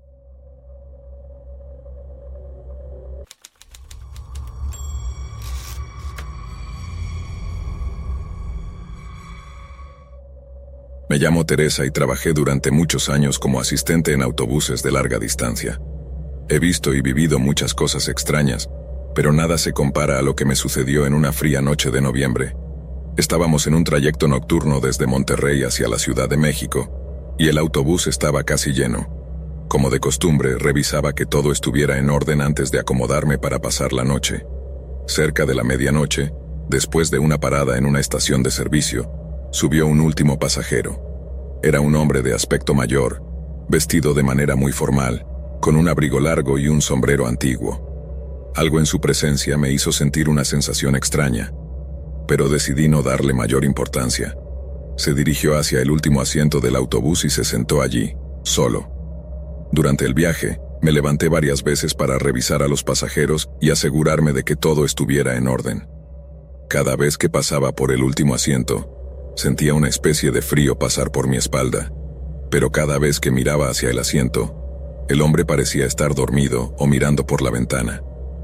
Me llamo Teresa y trabajé durante muchos años como asistente en autobuses de larga distancia. He visto y vivido muchas cosas extrañas, pero nada se compara a lo que me sucedió en una fría noche de noviembre. Estábamos en un trayecto nocturno desde Monterrey hacia la Ciudad de México, y el autobús estaba casi lleno. Como de costumbre, revisaba que todo estuviera en orden antes de acomodarme para pasar la noche. Cerca de la medianoche, después de una parada en una estación de servicio, subió un último pasajero. Era un hombre de aspecto mayor, vestido de manera muy formal, con un abrigo largo y un sombrero antiguo. Algo en su presencia me hizo sentir una sensación extraña, pero decidí no darle mayor importancia. Se dirigió hacia el último asiento del autobús y se sentó allí, solo. Durante el viaje, me levanté varias veces para revisar a los pasajeros y asegurarme de que todo estuviera en orden. Cada vez que pasaba por el último asiento, sentía una especie de frío pasar por mi espalda, pero cada vez que miraba hacia el asiento, el hombre parecía estar dormido o mirando por la ventana.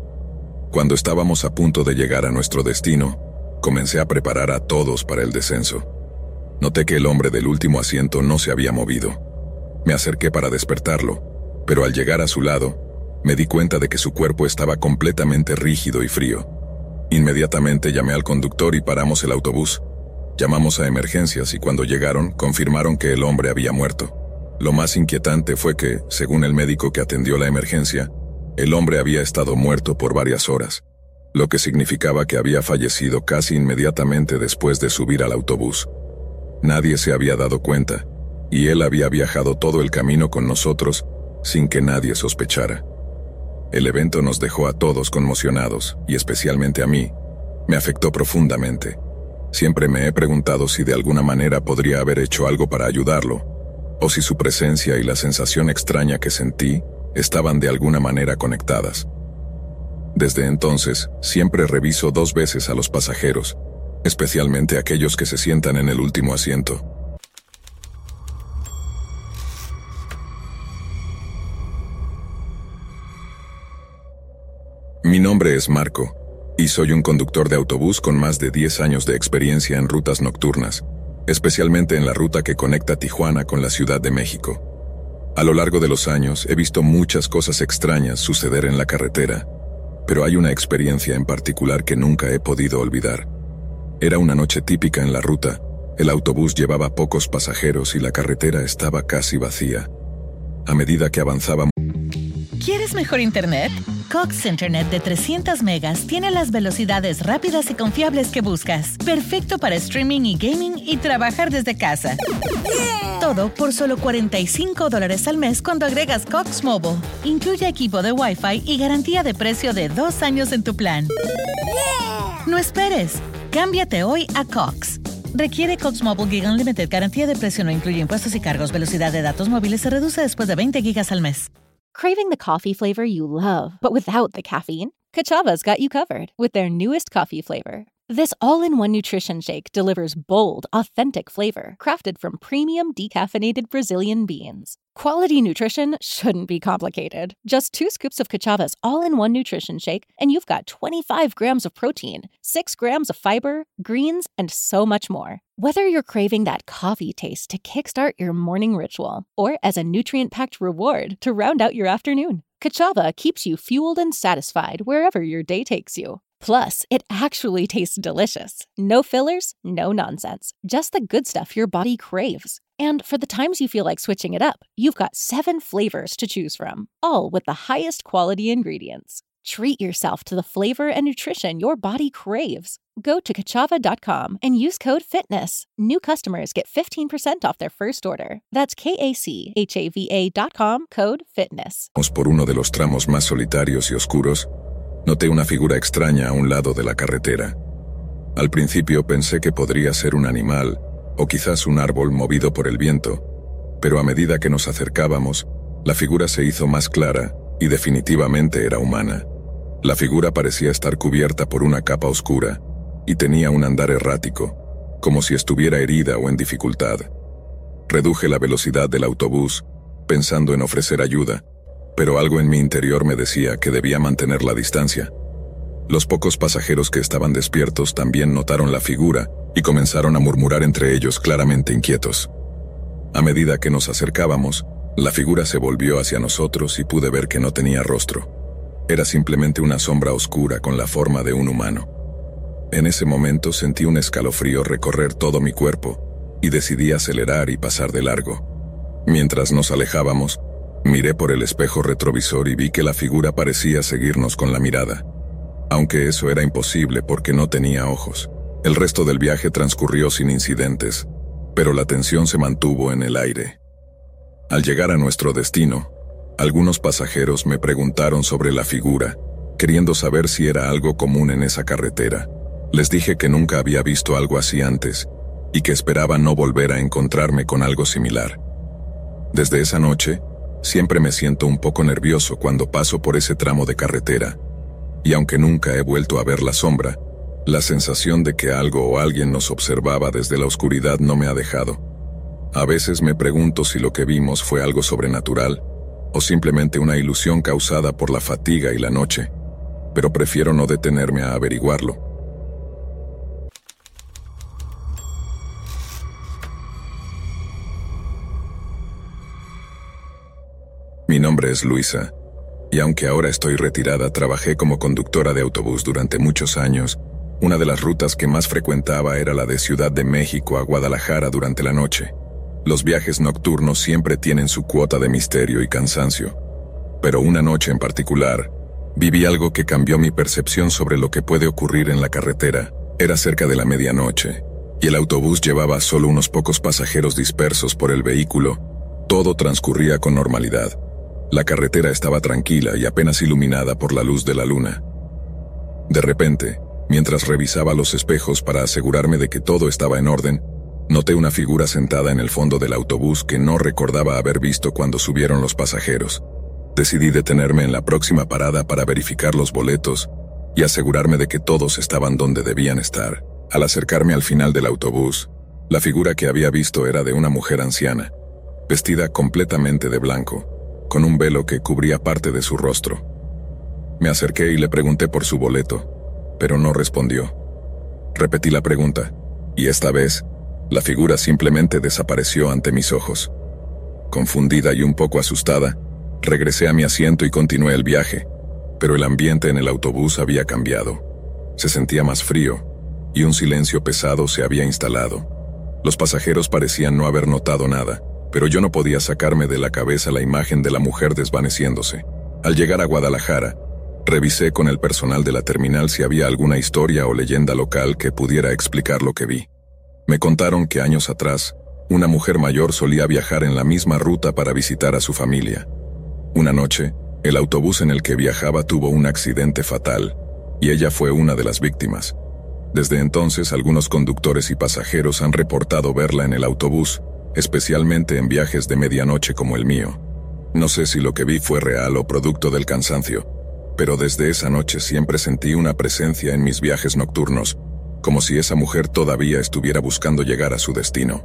Cuando estábamos a punto de llegar a nuestro destino, comencé a preparar a todos para el descenso. Noté que el hombre del último asiento no se había movido. Me acerqué para despertarlo, pero al llegar a su lado, me di cuenta de que su cuerpo estaba completamente rígido y frío. Inmediatamente llamé al conductor y paramos el autobús. Llamamos a emergencias y cuando llegaron, confirmaron que el hombre había muerto. Lo más inquietante fue que, según el médico que atendió la emergencia, el hombre había estado muerto por varias horas, lo que significaba que había fallecido casi inmediatamente después de subir al autobús. Nadie se había dado cuenta, y él había viajado todo el camino con nosotros sin que nadie sospechara. El evento nos dejó a todos conmocionados, y especialmente a mí. Me afectó profundamente. Siempre me he preguntado si de alguna manera podría haber hecho algo para ayudarlo, o si su presencia y la sensación extraña que sentí estaban de alguna manera conectadas. Desde entonces, siempre reviso 2 veces a los pasajeros, especialmente aquellos que se sientan en el último asiento. Mi nombre es Marco, y soy un conductor de autobús con más de 10 años de experiencia en rutas nocturnas, especialmente en la ruta que conecta Tijuana con la Ciudad de México. A lo largo de los años he visto muchas cosas extrañas suceder en la carretera, pero hay una experiencia en particular que nunca he podido olvidar. Era una noche típica en la ruta, el autobús llevaba pocos pasajeros y la carretera estaba casi vacía. A medida que avanzábamos... ¿Quieres mejor internet? Cox Internet de 300 megas tiene las velocidades rápidas y confiables que buscas. Perfecto para streaming y gaming y trabajar desde casa. Todo por solo $45 al mes cuando agregas Cox Mobile. Incluye equipo de Wi-Fi y garantía de precio de 2 años en tu plan. No esperes. Cámbiate hoy a Cox. Requiere Cox Mobile Gig Unlimited. Garantía de precio no incluye impuestos y cargos. Velocidad de datos móviles se reduce después de 20 gigas al mes. Craving the coffee flavor you love, but without the caffeine? Kachava's got you covered with their newest coffee flavor. This all-in-one nutrition shake delivers bold, authentic flavor crafted from premium decaffeinated Brazilian beans. Quality nutrition shouldn't be complicated. Just 2 scoops of Kachava's all-in-one nutrition shake, and you've got 25 grams of protein, 6 grams of fiber, greens, and so much more. Whether you're craving that coffee taste to kickstart your morning ritual, or as a nutrient-packed reward to round out your afternoon, Kachava keeps you fueled and satisfied wherever your day takes you. Plus, it actually tastes delicious. No fillers, no nonsense. Just the good stuff your body craves. And for the times you feel like switching it up, you've got 7 flavors to choose from, all with the highest quality ingredients. Treat yourself to the flavor and nutrition your body craves. Go to Kachava.com and use code FITNESS. New customers get 15% off their first order. That's KACHAVA.com, code FITNESS. Por uno de los tramos más solitarios y oscuros, noté una figura extraña a un lado de la carretera. Al principio pensé que podría ser un animal, o quizás un árbol movido por el viento, pero a medida que nos acercábamos, la figura se hizo más clara y definitivamente era humana. La figura parecía estar cubierta por una capa oscura y tenía un andar errático, como si estuviera herida o en dificultad. Reduje la velocidad del autobús, pensando en ofrecer ayuda, pero algo en mi interior me decía que debía mantener la distancia. Los pocos pasajeros que estaban despiertos también notaron la figura y comenzaron a murmurar entre ellos claramente inquietos. A medida que nos acercábamos, la figura se volvió hacia nosotros y pude ver que no tenía rostro. Era simplemente una sombra oscura con la forma de un humano. En ese momento sentí un escalofrío recorrer todo mi cuerpo y decidí acelerar y pasar de largo. Mientras nos alejábamos, miré por el espejo retrovisor y vi que la figura parecía seguirnos con la mirada. Aunque eso era imposible porque no tenía ojos. El resto del viaje transcurrió sin incidentes, pero la tensión se mantuvo en el aire. Al llegar a nuestro destino, algunos pasajeros me preguntaron sobre la figura, queriendo saber si era algo común en esa carretera. Les dije que nunca había visto algo así antes y que esperaba no volver a encontrarme con algo similar. Desde esa noche, siempre me siento un poco nervioso cuando paso por ese tramo de carretera, y aunque nunca he vuelto a ver la sombra, la sensación de que algo o alguien nos observaba desde la oscuridad no me ha dejado. A veces me pregunto si lo que vimos fue algo sobrenatural o simplemente una ilusión causada por la fatiga y la noche, pero prefiero no detenerme a averiguarlo. Mi nombre es Luisa, y aunque ahora estoy retirada, trabajé como conductora de autobús durante muchos años. Una de las rutas que más frecuentaba era la de Ciudad de México a Guadalajara durante la noche. Los viajes nocturnos siempre tienen su cuota de misterio y cansancio, pero una noche en particular, viví algo que cambió mi percepción sobre lo que puede ocurrir en la carretera. Era cerca de la medianoche, y el autobús llevaba solo unos pocos pasajeros dispersos por el vehículo. Todo transcurría con normalidad. La carretera estaba tranquila y apenas iluminada por la luz de la luna. De repente, mientras revisaba los espejos para asegurarme de que todo estaba en orden, noté una figura sentada en el fondo del autobús que no recordaba haber visto cuando subieron los pasajeros. Decidí detenerme en la próxima parada para verificar los boletos y asegurarme de que todos estaban donde debían estar. Al acercarme al final del autobús, la figura que había visto era de una mujer anciana, vestida completamente de blanco, con un velo que cubría parte de su rostro. Me acerqué y le pregunté por su boleto, pero no respondió. Repetí la pregunta, y esta vez, la figura simplemente desapareció ante mis ojos. Confundida y un poco asustada, regresé a mi asiento y continué el viaje, pero el ambiente en el autobús había cambiado. Se sentía más frío, y un silencio pesado se había instalado. Los pasajeros parecían no haber notado nada, pero yo no podía sacarme de la cabeza la imagen de la mujer desvaneciéndose. Al llegar a Guadalajara, revisé con el personal de la terminal si había alguna historia o leyenda local que pudiera explicar lo que vi. Me contaron que años atrás, una mujer mayor solía viajar en la misma ruta para visitar a su familia. Una noche, el autobús en el que viajaba tuvo un accidente fatal, y ella fue una de las víctimas. Desde entonces, algunos conductores y pasajeros han reportado verla en el autobús, especialmente en viajes de medianoche como el mío. No sé si lo que vi fue real o producto del cansancio, pero desde esa noche siempre sentí una presencia en mis viajes nocturnos, como si esa mujer todavía estuviera buscando llegar a su destino.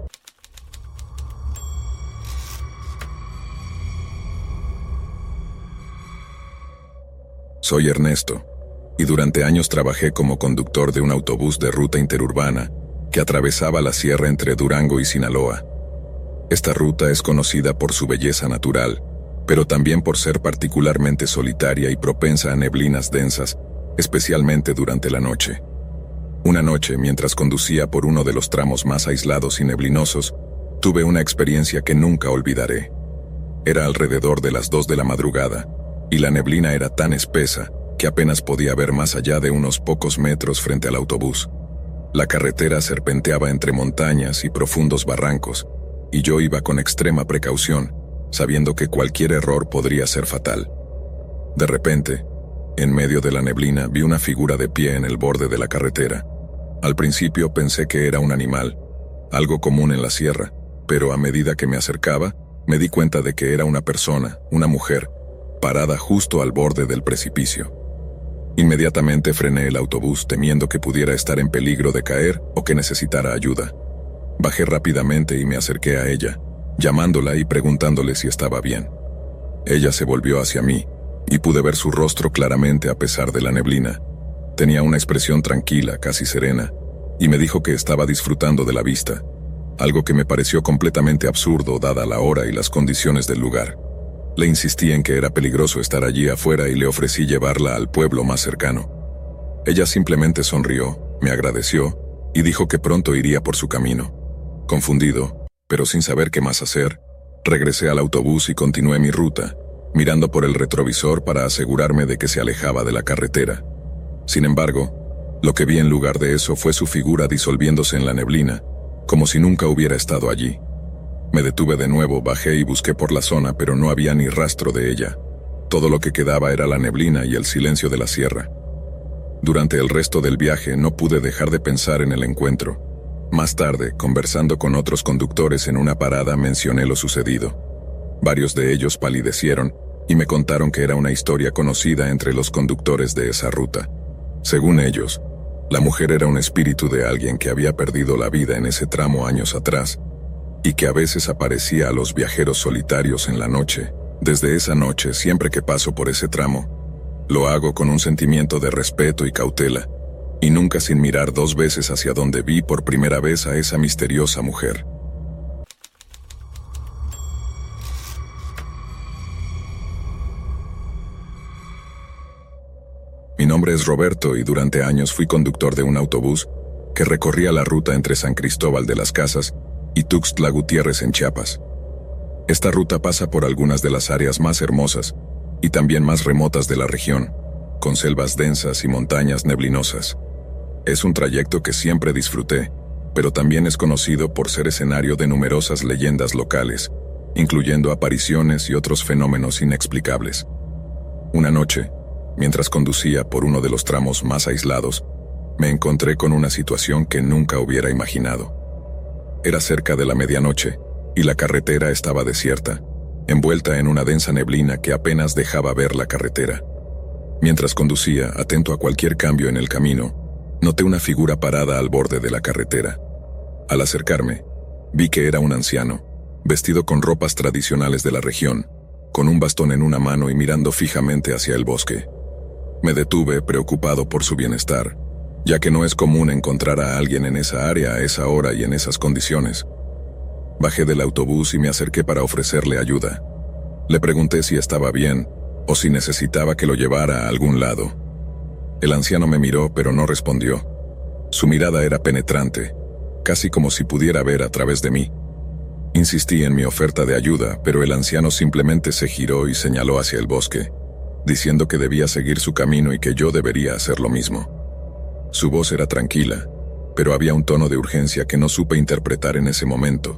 Soy Ernesto, y durante años trabajé como conductor de un autobús de ruta interurbana que atravesaba la sierra entre Durango y Sinaloa. Esta ruta es conocida por su belleza natural, pero también por ser particularmente solitaria y propensa a neblinas densas, especialmente durante la noche. Una noche, mientras conducía por uno de los tramos más aislados y neblinosos, tuve una experiencia que nunca olvidaré. Era alrededor de las 2 de la madrugada, y la neblina era tan espesa que apenas podía ver más allá de unos pocos metros frente al autobús. La carretera serpenteaba entre montañas y profundos barrancos, y yo iba con extrema precaución, sabiendo que cualquier error podría ser fatal. De repente, en medio de la neblina, vi una figura de pie en el borde de la carretera. Al principio pensé que era un animal, algo común en la sierra, pero a medida que me acercaba, me di cuenta de que era una persona, una mujer, parada justo al borde del precipicio. Inmediatamente frené el autobús temiendo que pudiera estar en peligro de caer o que necesitara ayuda. Bajé rápidamente y me acerqué a ella, llamándola y preguntándole si estaba bien. Ella se volvió hacia mí y pude ver su rostro claramente a pesar de la neblina. Tenía una expresión tranquila, casi serena, y me dijo que estaba disfrutando de la vista, algo que me pareció completamente absurdo dada la hora y las condiciones del lugar. Le insistí en que era peligroso estar allí afuera y le ofrecí llevarla al pueblo más cercano. Ella simplemente sonrió, me agradeció y dijo que pronto iría por su camino. Confundido, pero sin saber qué más hacer, regresé al autobús y continué mi ruta, mirando por el retrovisor para asegurarme de que se alejaba de la carretera. Sin embargo, lo que vi en lugar de eso fue su figura disolviéndose en la neblina, como si nunca hubiera estado allí. Me detuve de nuevo, bajé y busqué por la zona, pero no había ni rastro de ella. Todo lo que quedaba era la neblina y el silencio de la sierra. Durante el resto del viaje no pude dejar de pensar en el encuentro. Más tarde, conversando con otros conductores en una parada, mencioné lo sucedido. Varios de ellos palidecieron y me contaron que era una historia conocida entre los conductores de esa ruta. Según ellos, la mujer era un espíritu de alguien que había perdido la vida en ese tramo años atrás y que a veces aparecía a los viajeros solitarios en la noche. Desde esa noche, siempre que paso por ese tramo, lo hago con un sentimiento de respeto y cautela, y nunca sin mirar 2 veces hacia donde vi por primera vez a esa misteriosa mujer. Mi nombre es Roberto y durante años fui conductor de un autobús que recorría la ruta entre San Cristóbal de las Casas y Tuxtla Gutiérrez en Chiapas. Esta ruta pasa por algunas de las áreas más hermosas y también más remotas de la región, con selvas densas y montañas neblinosas. Es un trayecto que siempre disfruté, pero también es conocido por ser escenario de numerosas leyendas locales, incluyendo apariciones y otros fenómenos inexplicables. Una noche, mientras conducía por uno de los tramos más aislados, me encontré con una situación que nunca hubiera imaginado. Era cerca de la medianoche, y la carretera estaba desierta, envuelta en una densa neblina que apenas dejaba ver la carretera. Mientras conducía, atento a cualquier cambio en el camino, noté una figura parada al borde de la carretera. Al acercarme, vi que era un anciano, vestido con ropas tradicionales de la región, con un bastón en una mano y mirando fijamente hacia el bosque. Me detuve, preocupado por su bienestar, ya que no es común encontrar a alguien en esa área a esa hora y en esas condiciones. Bajé del autobús y me acerqué para ofrecerle ayuda. Le pregunté si estaba bien o si necesitaba que lo llevara a algún lado. El anciano me miró, pero no respondió. Su mirada era penetrante, casi como si pudiera ver a través de mí. Insistí en mi oferta de ayuda, pero el anciano simplemente se giró y señaló hacia el bosque, diciendo que debía seguir su camino y que yo debería hacer lo mismo. Su voz era tranquila, pero había un tono de urgencia que no supe interpretar en ese momento.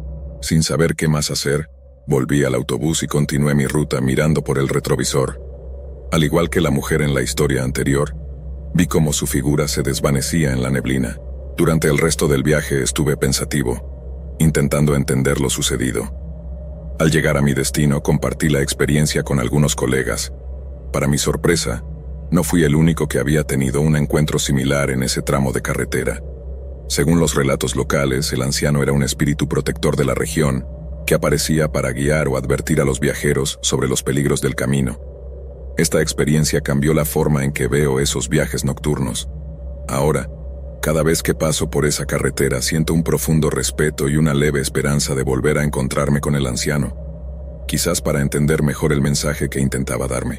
Sin saber qué más hacer, volví al autobús y continué mi ruta mirando por el retrovisor. Al igual que la mujer en la historia anterior, vi cómo su figura se desvanecía en la neblina. Durante el resto del viaje estuve pensativo, intentando entender lo sucedido. Al llegar a mi destino, compartí la experiencia con algunos colegas. Para mi sorpresa, no fui el único que había tenido un encuentro similar en ese tramo de carretera. Según los relatos locales, el anciano era un espíritu protector de la región, que aparecía para guiar o advertir a los viajeros sobre los peligros del camino. Esta experiencia cambió la forma en que veo esos viajes nocturnos. Ahora, cada vez que paso por esa carretera siento un profundo respeto y una leve esperanza de volver a encontrarme con el anciano, quizás para entender mejor el mensaje que intentaba darme.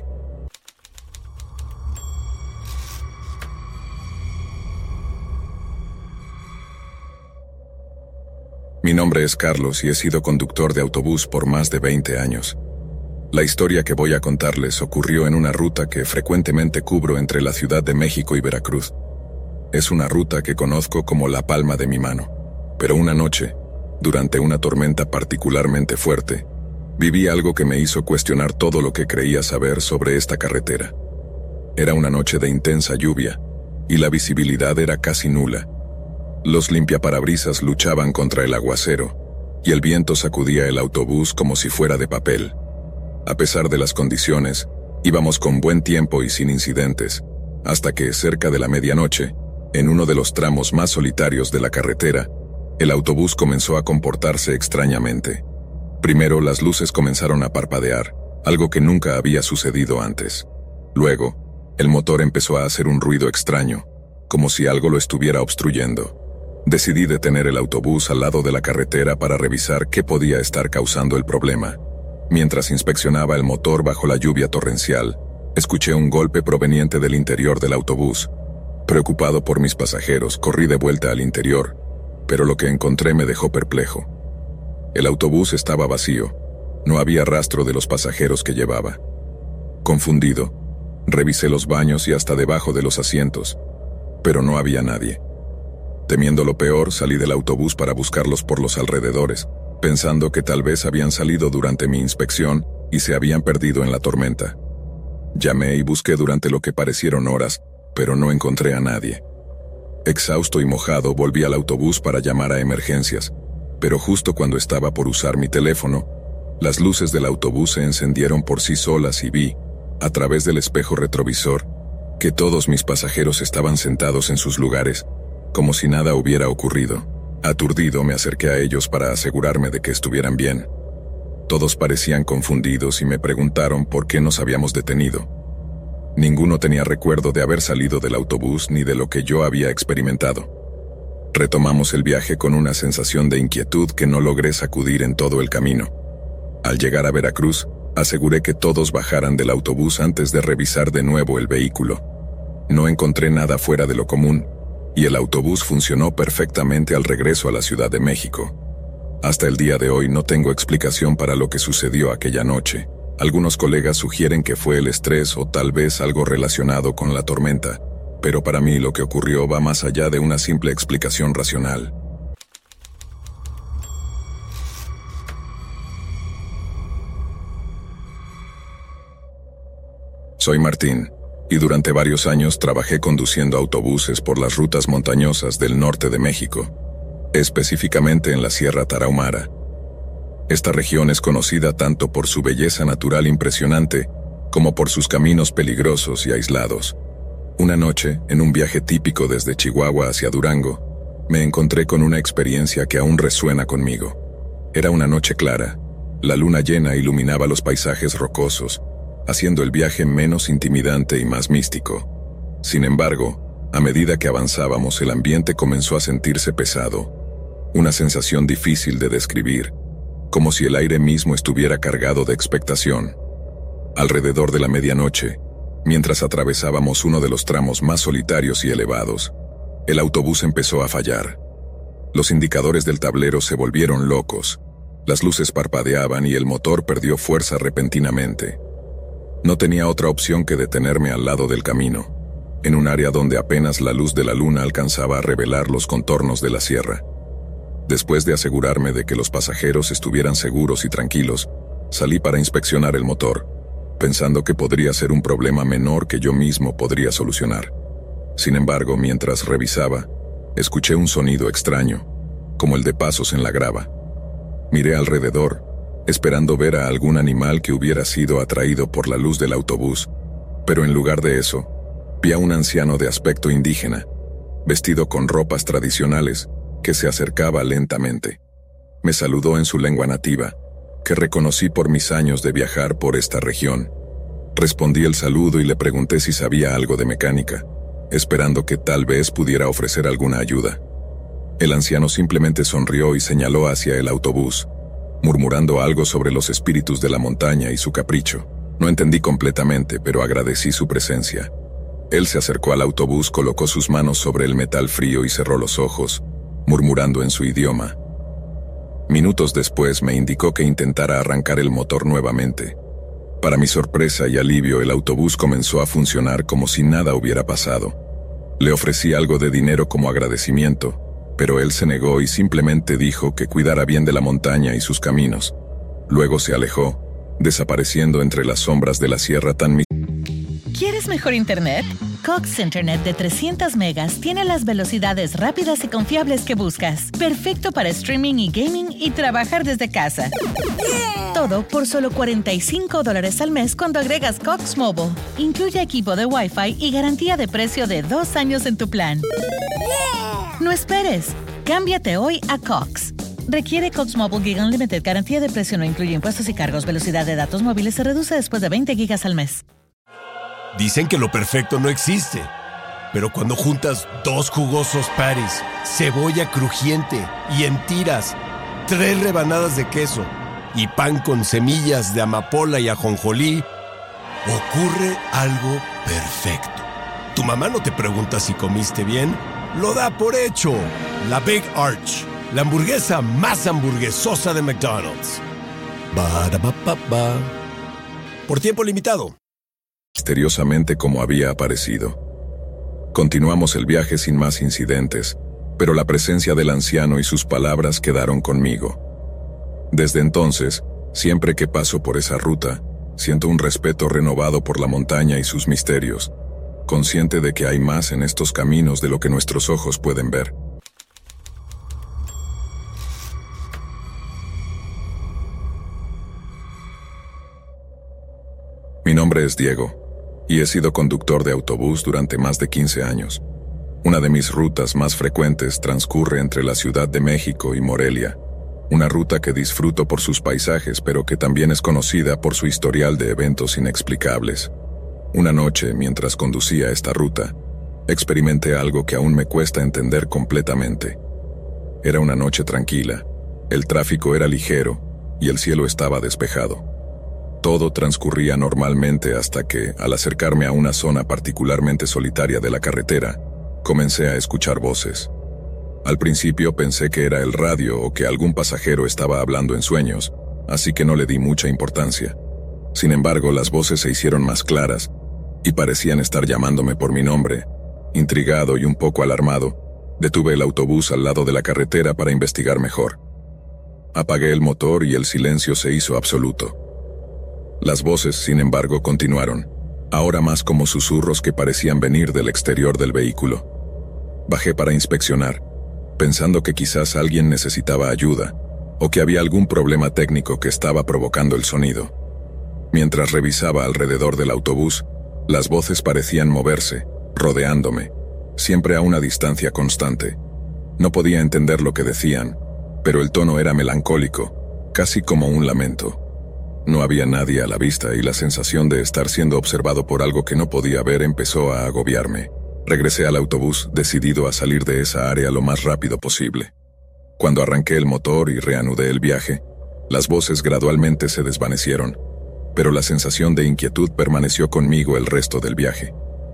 Mi nombre es Carlos y he sido conductor de autobús por más de 20 años. La historia que voy a contarles ocurrió en una ruta que frecuentemente cubro entre la Ciudad de México y Veracruz. Es una ruta que conozco como la palma de mi mano. Pero una noche, durante una tormenta particularmente fuerte, viví algo que me hizo cuestionar todo lo que creía saber sobre esta carretera. Era una noche de intensa lluvia, y la visibilidad era casi nula. Los limpiaparabrisas luchaban contra el aguacero, y el viento sacudía el autobús como si fuera de papel. A pesar de las condiciones, íbamos con buen tiempo y sin incidentes, hasta que, cerca de la medianoche, en uno de los tramos más solitarios de la carretera, el autobús comenzó a comportarse extrañamente. Primero, las luces comenzaron a parpadear, algo que nunca había sucedido antes. Luego, el motor empezó a hacer un ruido extraño, como si algo lo estuviera obstruyendo. Decidí detener el autobús al lado de la carretera para revisar qué podía estar causando el problema. Mientras inspeccionaba el motor bajo la lluvia torrencial, escuché un golpe proveniente del interior del autobús. Preocupado por mis pasajeros, corrí de vuelta al interior, pero lo que encontré me dejó perplejo. El autobús estaba vacío. No había rastro de los pasajeros que llevaba. Confundido, revisé los baños y hasta debajo de los asientos, pero no había nadie. Temiendo lo peor, salí del autobús para buscarlos por los alrededores, pensando que tal vez habían salido durante mi inspección y se habían perdido en la tormenta. Llamé y busqué durante lo que parecieron horas, pero no encontré a nadie. Exhausto y mojado, volví al autobús para llamar a emergencias, pero justo cuando estaba por usar mi teléfono, las luces del autobús se encendieron por sí solas y vi, a través del espejo retrovisor, que todos mis pasajeros estaban sentados en sus lugares, como si nada hubiera ocurrido. Aturdido, me acerqué a ellos para asegurarme de que estuvieran bien. Todos parecían confundidos y me preguntaron por qué nos habíamos detenido. Ninguno tenía recuerdo de haber salido del autobús ni de lo que yo había experimentado. Retomamos el viaje con una sensación de inquietud que no logré sacudir en todo el camino. Al llegar a Veracruz, aseguré que todos bajaran del autobús antes de revisar de nuevo el vehículo. No encontré nada fuera de lo común, y el autobús funcionó perfectamente al regreso a la Ciudad de México. Hasta el día de hoy no tengo explicación para lo que sucedió aquella noche. Algunos colegas sugieren que fue el estrés o tal vez algo relacionado con la tormenta, pero para mí lo que ocurrió va más allá de una simple explicación racional. Soy Martín, y durante varios años trabajé conduciendo autobuses por las rutas montañosas del norte de México, específicamente en la Sierra Tarahumara. Esta región es conocida tanto por su belleza natural impresionante como por sus caminos peligrosos y aislados. Una noche, en un viaje típico desde Chihuahua hacia Durango, me encontré con una experiencia que aún resuena conmigo. Era una noche clara. La luna llena iluminaba los paisajes rocosos, haciendo el viaje menos intimidante y más místico. Sin embargo, a medida que avanzábamos, el ambiente comenzó a sentirse pesado, una sensación difícil de describir, como si el aire mismo estuviera cargado de expectación. Alrededor de la medianoche, mientras atravesábamos uno de los tramos más solitarios y elevados, el autobús empezó a fallar. Los indicadores del tablero se volvieron locos, las luces parpadeaban y el motor perdió fuerza repentinamente. No tenía otra opción que detenerme al lado del camino, en un área donde apenas la luz de la luna alcanzaba a revelar los contornos de la sierra. Después de asegurarme de que los pasajeros estuvieran seguros y tranquilos, salí para inspeccionar el motor, pensando que podría ser un problema menor que yo mismo podría solucionar. Sin embargo, mientras revisaba, escuché un sonido extraño, como el de pasos en la grava. Miré alrededor, esperando ver a algún animal que hubiera sido atraído por la luz del autobús, pero en lugar de eso, vi a un anciano de aspecto indígena, vestido con ropas tradicionales, que se acercaba lentamente. Me saludó en su lengua nativa, que reconocí por mis años de viajar por esta región. Respondí el saludo y le pregunté si sabía algo de mecánica, esperando que tal vez pudiera ofrecer alguna ayuda. El anciano simplemente sonrió y señaló hacia el autobús, murmurando algo sobre los espíritus de la montaña y su capricho. No entendí completamente, pero agradecí su presencia. Él se acercó al autobús, colocó sus manos sobre el metal frío y cerró los ojos, murmurando en su idioma. Minutos después me indicó que intentara arrancar el motor nuevamente. Para mi sorpresa y alivio, el autobús comenzó a funcionar como si nada hubiera pasado. Le ofrecí algo de dinero como agradecimiento, pero él se negó y simplemente dijo que cuidara bien de la montaña y sus caminos. Luego se alejó, desapareciendo entre las sombras de la sierra tan ¿Quieres mejor internet? Cox Internet de 300 megas tiene las velocidades rápidas y confiables que buscas. Perfecto para streaming y gaming y trabajar desde casa. Todo por solo $45 al mes cuando agregas Cox Mobile. Incluye equipo de Wi-Fi y garantía de precio de 2 años en tu plan. No esperes. Cámbiate hoy a Cox. Requiere Cox Mobile Gig Unlimited. Garantía de precio no incluye impuestos y cargos. Velocidad de datos móviles se reduce después de 20 gigas al mes. Dicen que lo perfecto no existe, pero cuando juntas 2 jugosos patties, cebolla crujiente y en tiras, 3 rebanadas de queso y pan con semillas de amapola y ajonjolí, ocurre algo perfecto. Tu mamá no te pregunta si comiste bien, lo da por hecho. La Big Arch, la hamburguesa más hamburguesosa de McDonald's. Ba-da-ba-ba-ba. Por tiempo limitado. Misteriosamente como había aparecido. Continuamos el viaje sin más incidentes, pero la presencia del anciano y sus palabras quedaron conmigo. Desde entonces, siempre que paso por esa ruta, siento un respeto renovado por la montaña y sus misterios, consciente de que hay más en estos caminos de lo que nuestros ojos pueden ver. Mi nombre es Diego, y he sido conductor de autobús durante más de 15 años. Una de mis rutas más frecuentes transcurre entre la Ciudad de México y Morelia, una ruta que disfruto por sus paisajes, pero que también es conocida por su historial de eventos inexplicables. Una noche, mientras conducía esta ruta, experimenté algo que aún me cuesta entender completamente. Era una noche tranquila, el tráfico era ligero y el cielo estaba despejado. Todo transcurría normalmente hasta que, al acercarme a una zona particularmente solitaria de la carretera, comencé a escuchar voces. Al principio pensé que era el radio o que algún pasajero estaba hablando en sueños, así que no le di mucha importancia. Sin embargo, las voces se hicieron más claras y parecían estar llamándome por mi nombre. Intrigado y un poco alarmado, detuve el autobús al lado de la carretera para investigar mejor. Apagué el motor y el silencio se hizo absoluto. Las voces, sin embargo, continuaron, ahora más como susurros que parecían venir del exterior del vehículo. Bajé para inspeccionar, pensando que quizás alguien necesitaba ayuda, o que había algún problema técnico que estaba provocando el sonido. Mientras revisaba alrededor del autobús, las voces parecían moverse, rodeándome, siempre a una distancia constante. No podía entender lo que decían, pero el tono era melancólico, casi como un lamento. No había nadie a la vista y la sensación de estar siendo observado por algo que no podía ver empezó a agobiarme. Regresé al autobús, decidido a salir de esa área lo más rápido posible. Cuando arranqué el motor y reanudé el viaje, las voces gradualmente se desvanecieron, pero la sensación de inquietud permaneció conmigo el resto del viaje.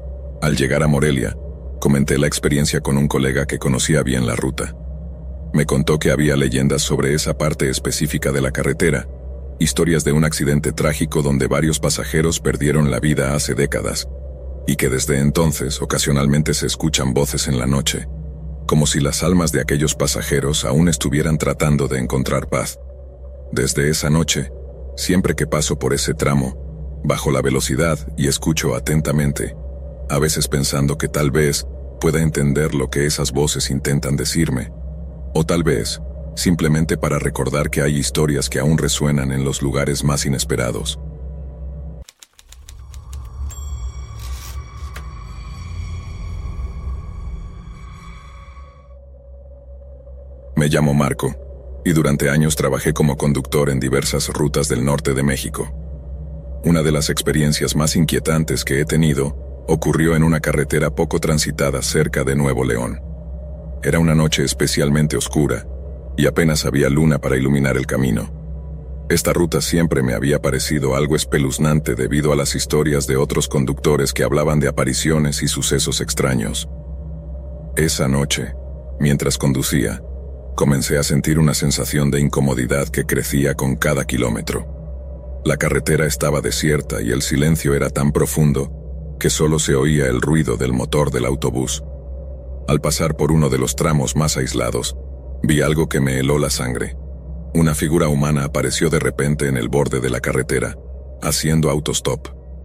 Al llegar a Morelia, comenté la experiencia con un colega que conocía bien la ruta. Me contó que había leyendas sobre esa parte específica de la carretera, historias de un accidente trágico donde varios pasajeros perdieron la vida hace décadas, y que desde entonces ocasionalmente se escuchan voces en la noche, como si las almas de aquellos pasajeros aún estuvieran tratando de encontrar paz. Desde esa noche, siempre que paso por ese tramo, bajo la velocidad y escucho atentamente, a veces pensando que tal vez pueda entender lo que esas voces intentan decirme, o tal vez simplemente para recordar que hay historias que aún resuenan en los lugares más inesperados. Me llamo Marco, y durante años trabajé como conductor en diversas rutas del norte de México. Una de las experiencias más inquietantes que he tenido ocurrió en una carretera poco transitada cerca de Nuevo León. Era una noche especialmente oscura, y apenas había luna para iluminar el camino. Esta ruta siempre me había parecido algo espeluznante debido a las historias de otros conductores que hablaban de apariciones y sucesos extraños. Esa noche, mientras conducía, comencé a sentir una sensación de incomodidad que crecía con cada kilómetro. La carretera estaba desierta y el silencio era tan profundo que solo se oía el ruido del motor del autobús. Al pasar por uno de los tramos más aislados, vi algo que me heló la sangre. Una figura humana apareció de repente en el borde de la carretera, haciendo autostop.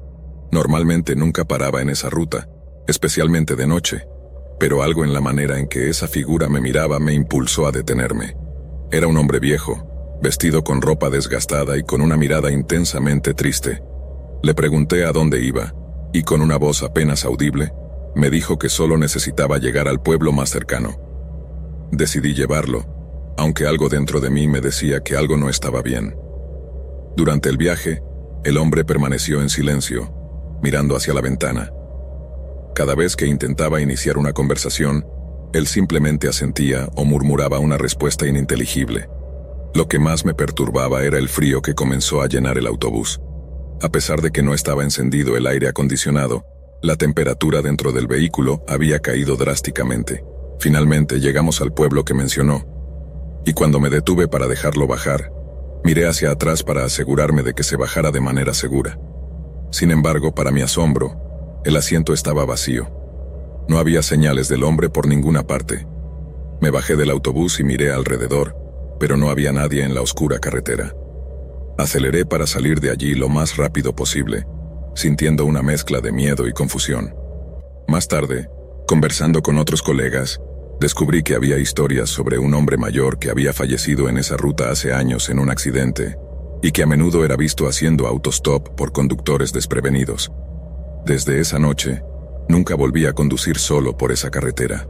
Normalmente nunca paraba en esa ruta, especialmente de noche, pero algo en la manera en que esa figura me miraba me impulsó a detenerme. Era un hombre viejo, vestido con ropa desgastada y con una mirada intensamente triste. Le pregunté a dónde iba, y con una voz apenas audible, me dijo que solo necesitaba llegar al pueblo más cercano. Decidí llevarlo, aunque algo dentro de mí me decía que algo no estaba bien. Durante el viaje, el hombre permaneció en silencio, mirando hacia la ventana. Cada vez que intentaba iniciar una conversación, él simplemente asentía o murmuraba una respuesta ininteligible. Lo que más me perturbaba era el frío que comenzó a llenar el autobús. A pesar de que no estaba encendido el aire acondicionado, la temperatura dentro del vehículo había caído drásticamente. Finalmente llegamos al pueblo que mencionó, y cuando me detuve para dejarlo bajar, miré hacia atrás para asegurarme de que se bajara de manera segura. Sin embargo, para mi asombro, el asiento estaba vacío. No había señales del hombre por ninguna parte. Me bajé del autobús y miré alrededor, pero no había nadie en la oscura carretera. Aceleré para salir de allí lo más rápido posible, sintiendo una mezcla de miedo y confusión. Más tarde, conversando con otros colegas, descubrí que había historias sobre un hombre mayor que había fallecido en esa ruta hace años en un accidente y que a menudo era visto haciendo autostop por conductores desprevenidos. Desde esa noche, nunca volví a conducir solo por esa carretera.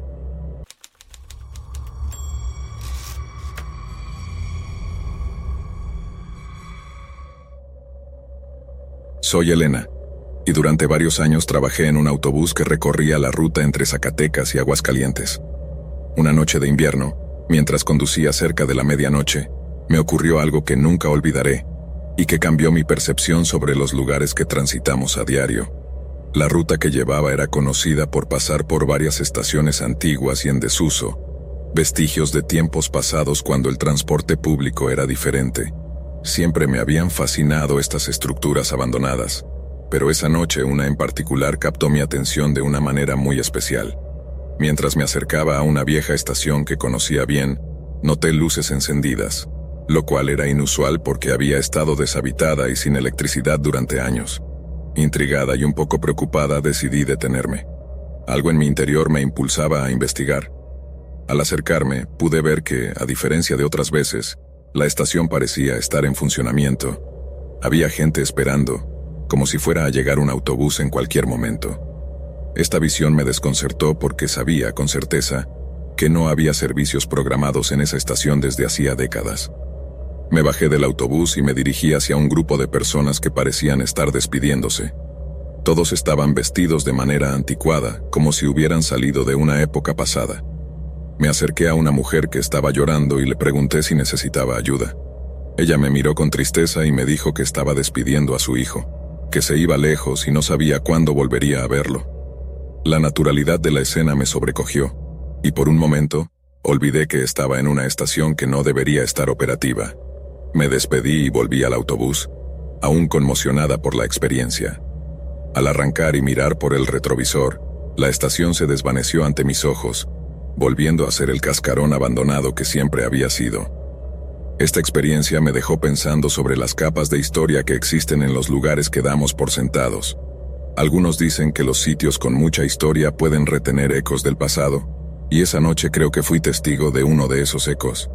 Soy Elena, y durante varios años trabajé en un autobús que recorría la ruta entre Zacatecas y Aguascalientes. Una noche de invierno, mientras conducía cerca de la medianoche, me ocurrió algo que nunca olvidaré y que cambió mi percepción sobre los lugares que transitamos a diario. La ruta que llevaba era conocida por pasar por varias estaciones antiguas y en desuso, vestigios de tiempos pasados cuando el transporte público era diferente. Siempre me habían fascinado estas estructuras abandonadas, pero esa noche una en particular captó mi atención de una manera muy especial. Mientras me acercaba a una vieja estación que conocía bien, noté luces encendidas, lo cual era inusual porque había estado deshabitada y sin electricidad durante años. Intrigada y un poco preocupada, decidí detenerme. Algo en mi interior me impulsaba a investigar. Al acercarme, pude ver que, a diferencia de otras veces, la estación parecía estar en funcionamiento. Había gente esperando, como si fuera a llegar un autobús en cualquier momento. Esta visión me desconcertó porque sabía, con certeza, que no había servicios programados en esa estación desde hacía décadas. Me bajé del autobús y me dirigí hacia un grupo de personas que parecían estar despidiéndose. Todos estaban vestidos de manera anticuada, como si hubieran salido de una época pasada. Me acerqué a una mujer que estaba llorando y le pregunté si necesitaba ayuda. Ella me miró con tristeza y me dijo que estaba despidiendo a su hijo, que se iba lejos y no sabía cuándo volvería a verlo. La naturalidad de la escena me sobrecogió, y por un momento, olvidé que estaba en una estación que no debería estar operativa. Me despedí y volví al autobús, aún conmocionada por la experiencia. Al arrancar y mirar por el retrovisor, la estación se desvaneció ante mis ojos, volviendo a ser el cascarón abandonado que siempre había sido. Esta experiencia me dejó pensando sobre las capas de historia que existen en los lugares que damos por sentados. Algunos dicen que los sitios con mucha historia pueden retener ecos del pasado, y esa noche creo que fui testigo de uno de esos ecos.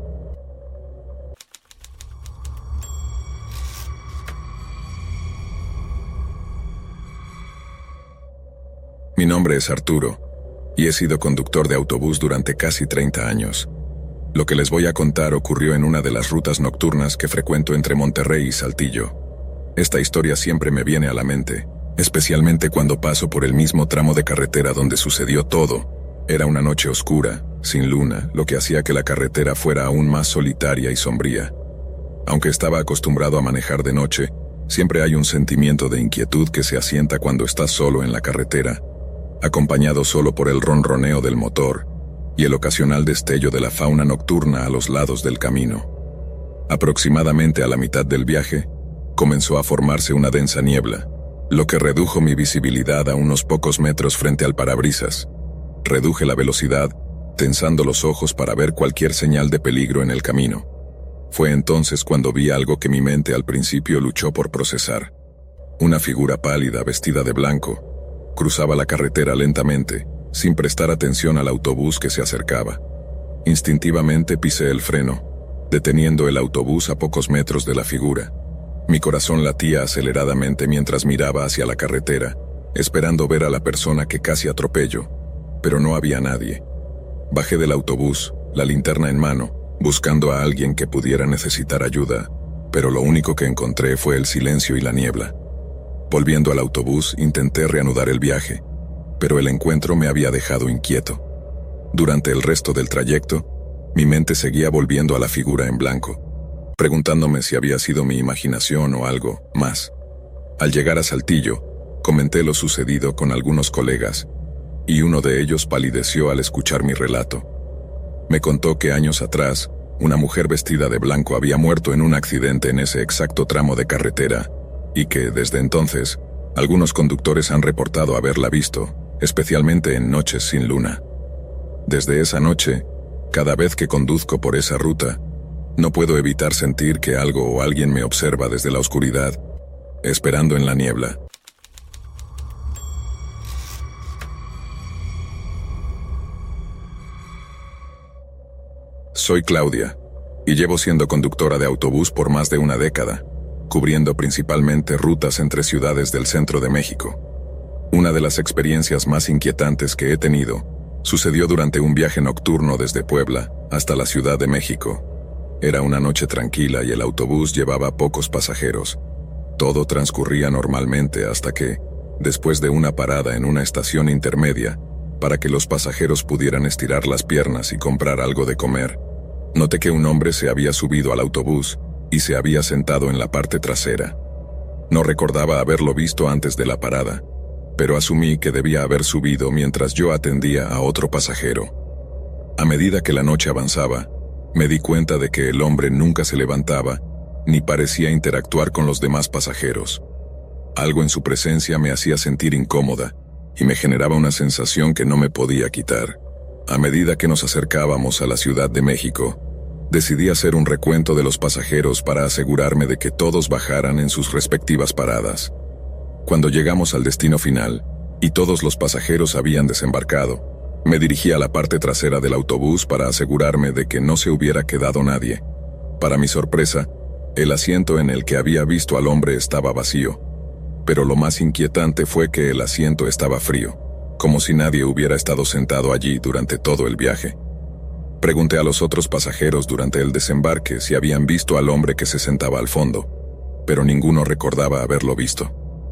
Mi nombre es Arturo, y he sido conductor de autobús durante casi 30 años. Lo que les voy a contar ocurrió en una de las rutas nocturnas que frecuento entre Monterrey y Saltillo. Esta historia siempre me viene a la mente, especialmente cuando paso por el mismo tramo de carretera donde sucedió todo. Era una noche oscura, sin luna, lo que hacía que la carretera fuera aún más solitaria y sombría. Aunque estaba acostumbrado a manejar de noche, siempre hay un sentimiento de inquietud que se asienta cuando estás solo en la carretera, acompañado solo por el ronroneo del motor y el ocasional destello de la fauna nocturna a los lados del camino. Aproximadamente a la mitad del viaje, comenzó a formarse una densa niebla, lo que redujo mi visibilidad a unos pocos metros frente al parabrisas. Reduje la velocidad, tensando los ojos para ver cualquier señal de peligro en el camino. Fue entonces cuando vi algo que mi mente al principio luchó por procesar. Una figura pálida vestida de blanco cruzaba la carretera lentamente, sin prestar atención al autobús que se acercaba. Instintivamente pisé el freno, deteniendo el autobús a pocos metros de la figura. Mi corazón latía aceleradamente mientras miraba hacia la carretera, esperando ver a la persona que casi atropello, pero no había nadie. Bajé del autobús, la linterna en mano, buscando a alguien que pudiera necesitar ayuda, pero lo único que encontré fue el silencio y la niebla. Volviendo al autobús, intenté reanudar el viaje, pero el encuentro me había dejado inquieto. Durante el resto del trayecto, mi mente seguía volviendo a la figura en blanco, preguntándome si había sido mi imaginación o algo más. Al llegar a Saltillo, comenté lo sucedido con algunos colegas, y uno de ellos palideció al escuchar mi relato. Me contó que años atrás, una mujer vestida de blanco había muerto en un accidente en ese exacto tramo de carretera, y que, desde entonces, algunos conductores han reportado haberla visto, especialmente en noches sin luna. Desde esa noche, cada vez que conduzco por esa ruta, no puedo evitar sentir que algo o alguien me observa desde la oscuridad, esperando en la niebla. Soy Claudia, y llevo siendo conductora de autobús por más de una década, cubriendo principalmente rutas entre ciudades del centro de México. Una de las experiencias más inquietantes que he tenido sucedió durante un viaje nocturno desde Puebla hasta la Ciudad de México. Era una noche tranquila y el autobús llevaba pocos pasajeros. Todo transcurría normalmente hasta que, después de una parada en una estación intermedia, para que los pasajeros pudieran estirar las piernas y comprar algo de comer, noté que un hombre se había subido al autobús y se había sentado en la parte trasera. No recordaba haberlo visto antes de la parada, pero asumí que debía haber subido mientras yo atendía a otro pasajero. A medida que la noche avanzaba, me di cuenta de que el hombre nunca se levantaba ni parecía interactuar con los demás pasajeros. Algo en su presencia me hacía sentir incómoda y me generaba una sensación que no me podía quitar. A medida que nos acercábamos a la Ciudad de México, decidí hacer un recuento de los pasajeros para asegurarme de que todos bajaran en sus respectivas paradas. Cuando llegamos al destino final y todos los pasajeros habían desembarcado, me dirigí a la parte trasera del autobús para asegurarme de que no se hubiera quedado nadie. Para mi sorpresa, el asiento en el que había visto al hombre estaba vacío, pero lo más inquietante fue que el asiento estaba frío, como si nadie hubiera estado sentado allí durante todo el viaje. Pregunté a los otros pasajeros durante el desembarque si habían visto al hombre que se sentaba al fondo, pero ninguno recordaba haberlo visto.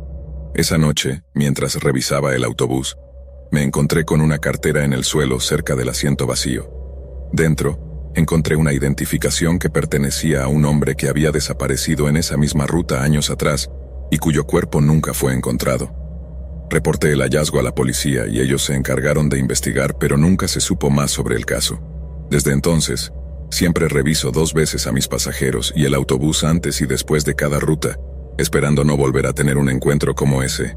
Esa noche, mientras revisaba el autobús, me encontré con una cartera en el suelo cerca del asiento vacío. Dentro, encontré una identificación que pertenecía a un hombre que había desaparecido en esa misma ruta años atrás y cuyo cuerpo nunca fue encontrado. Reporté el hallazgo a la policía y ellos se encargaron de investigar, pero nunca se supo más sobre el caso. Desde entonces, siempre reviso 2 veces a mis pasajeros y el autobús antes y después de cada ruta, esperando no volver a tener un encuentro como ese.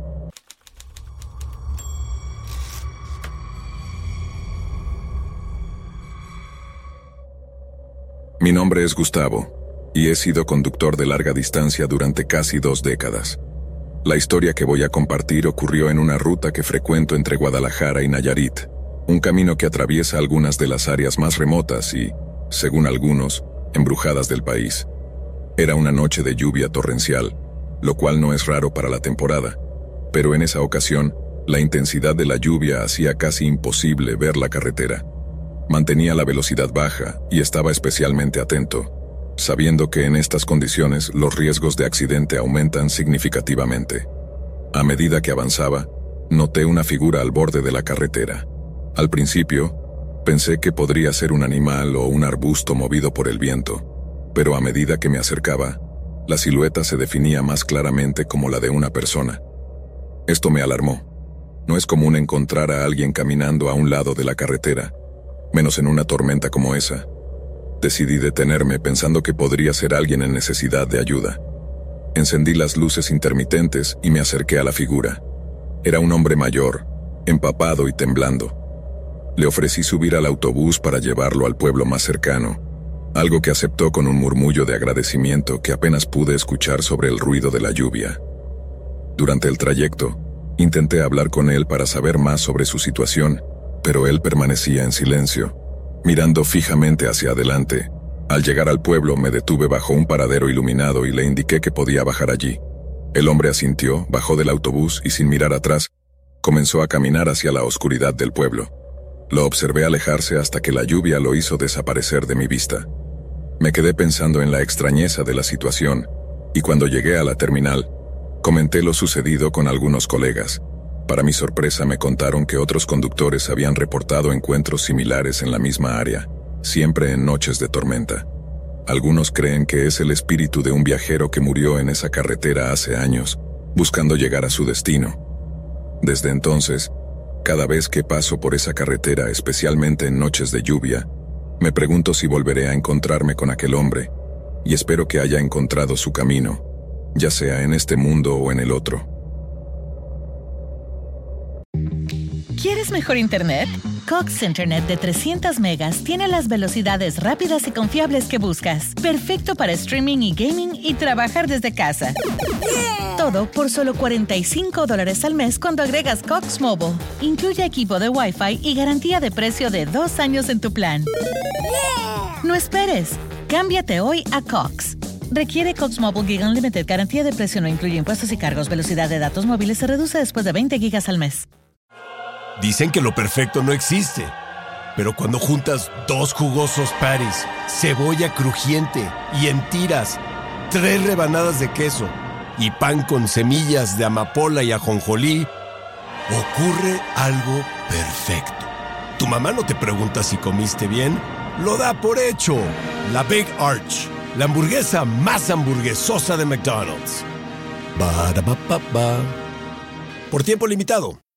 Mi nombre es Gustavo, y he sido conductor de larga distancia durante casi 2 décadas. La historia que voy a compartir ocurrió en una ruta que frecuento entre Guadalajara y Nayarit, un camino que atraviesa algunas de las áreas más remotas y, según algunos, embrujadas del país. Era una noche de lluvia torrencial, lo cual no es raro para la temporada, pero en esa ocasión, la intensidad de la lluvia hacía casi imposible ver la carretera. Mantenía la velocidad baja y estaba especialmente atento, sabiendo que en estas condiciones los riesgos de accidente aumentan significativamente. A medida que avanzaba, noté una figura al borde de la carretera. Al principio, pensé que podría ser un animal o un arbusto movido por el viento, pero a medida que me acercaba, la silueta se definía más claramente como la de una persona. Esto me alarmó. No es común encontrar a alguien caminando a un lado de la carretera, menos en una tormenta como esa. Decidí detenerme pensando que podría ser alguien en necesidad de ayuda. Encendí las luces intermitentes y me acerqué a la figura. Era un hombre mayor, empapado y temblando. Le ofrecí subir al autobús para llevarlo al pueblo más cercano, algo que aceptó con un murmullo de agradecimiento que apenas pude escuchar sobre el ruido de la lluvia. Durante el trayecto, intenté hablar con él para saber más sobre su situación, pero él permanecía en silencio, mirando fijamente hacia adelante. Al llegar al pueblo me detuve bajo un paradero iluminado y le indiqué que podía bajar allí. El hombre asintió, bajó del autobús y sin mirar atrás, comenzó a caminar hacia la oscuridad del pueblo. Lo observé alejarse hasta que la lluvia lo hizo desaparecer de mi vista. Me quedé pensando en la extrañeza de la situación, y cuando llegué a la terminal, comenté lo sucedido con algunos colegas. Para mi sorpresa me contaron que otros conductores habían reportado encuentros similares en la misma área, siempre en noches de tormenta. Algunos creen que es el espíritu de un viajero que murió en esa carretera hace años, buscando llegar a su destino. Desde entonces, cada vez que paso por esa carretera, especialmente en noches de lluvia, me pregunto si volveré a encontrarme con aquel hombre, y espero que haya encontrado su camino, ya sea en este mundo o en el otro. ¿Quieres mejor internet? Cox Internet de 300 megas tiene las velocidades rápidas y confiables que buscas. Perfecto para streaming y gaming y trabajar desde casa. Todo por solo $45 al mes cuando agregas Cox Mobile. Incluye equipo de Wi-Fi y garantía de precio de 2 años en tu plan. No esperes. Cámbiate hoy a Cox. Requiere Cox Mobile Gig Unlimited. Garantía de precio no incluye impuestos y cargos. Velocidad de datos móviles se reduce después de 20 gigas al mes. Dicen que lo perfecto no existe, pero cuando juntas 2 jugosos patties, cebolla crujiente y en tiras, 3 rebanadas de queso y pan con semillas de amapola y ajonjolí, ocurre algo perfecto. Tu mamá no te pregunta si comiste bien, lo da por hecho. La Big Arch, la hamburguesa más hamburguesosa de McDonald's. Ba-da-ba-ba-ba. Por tiempo limitado.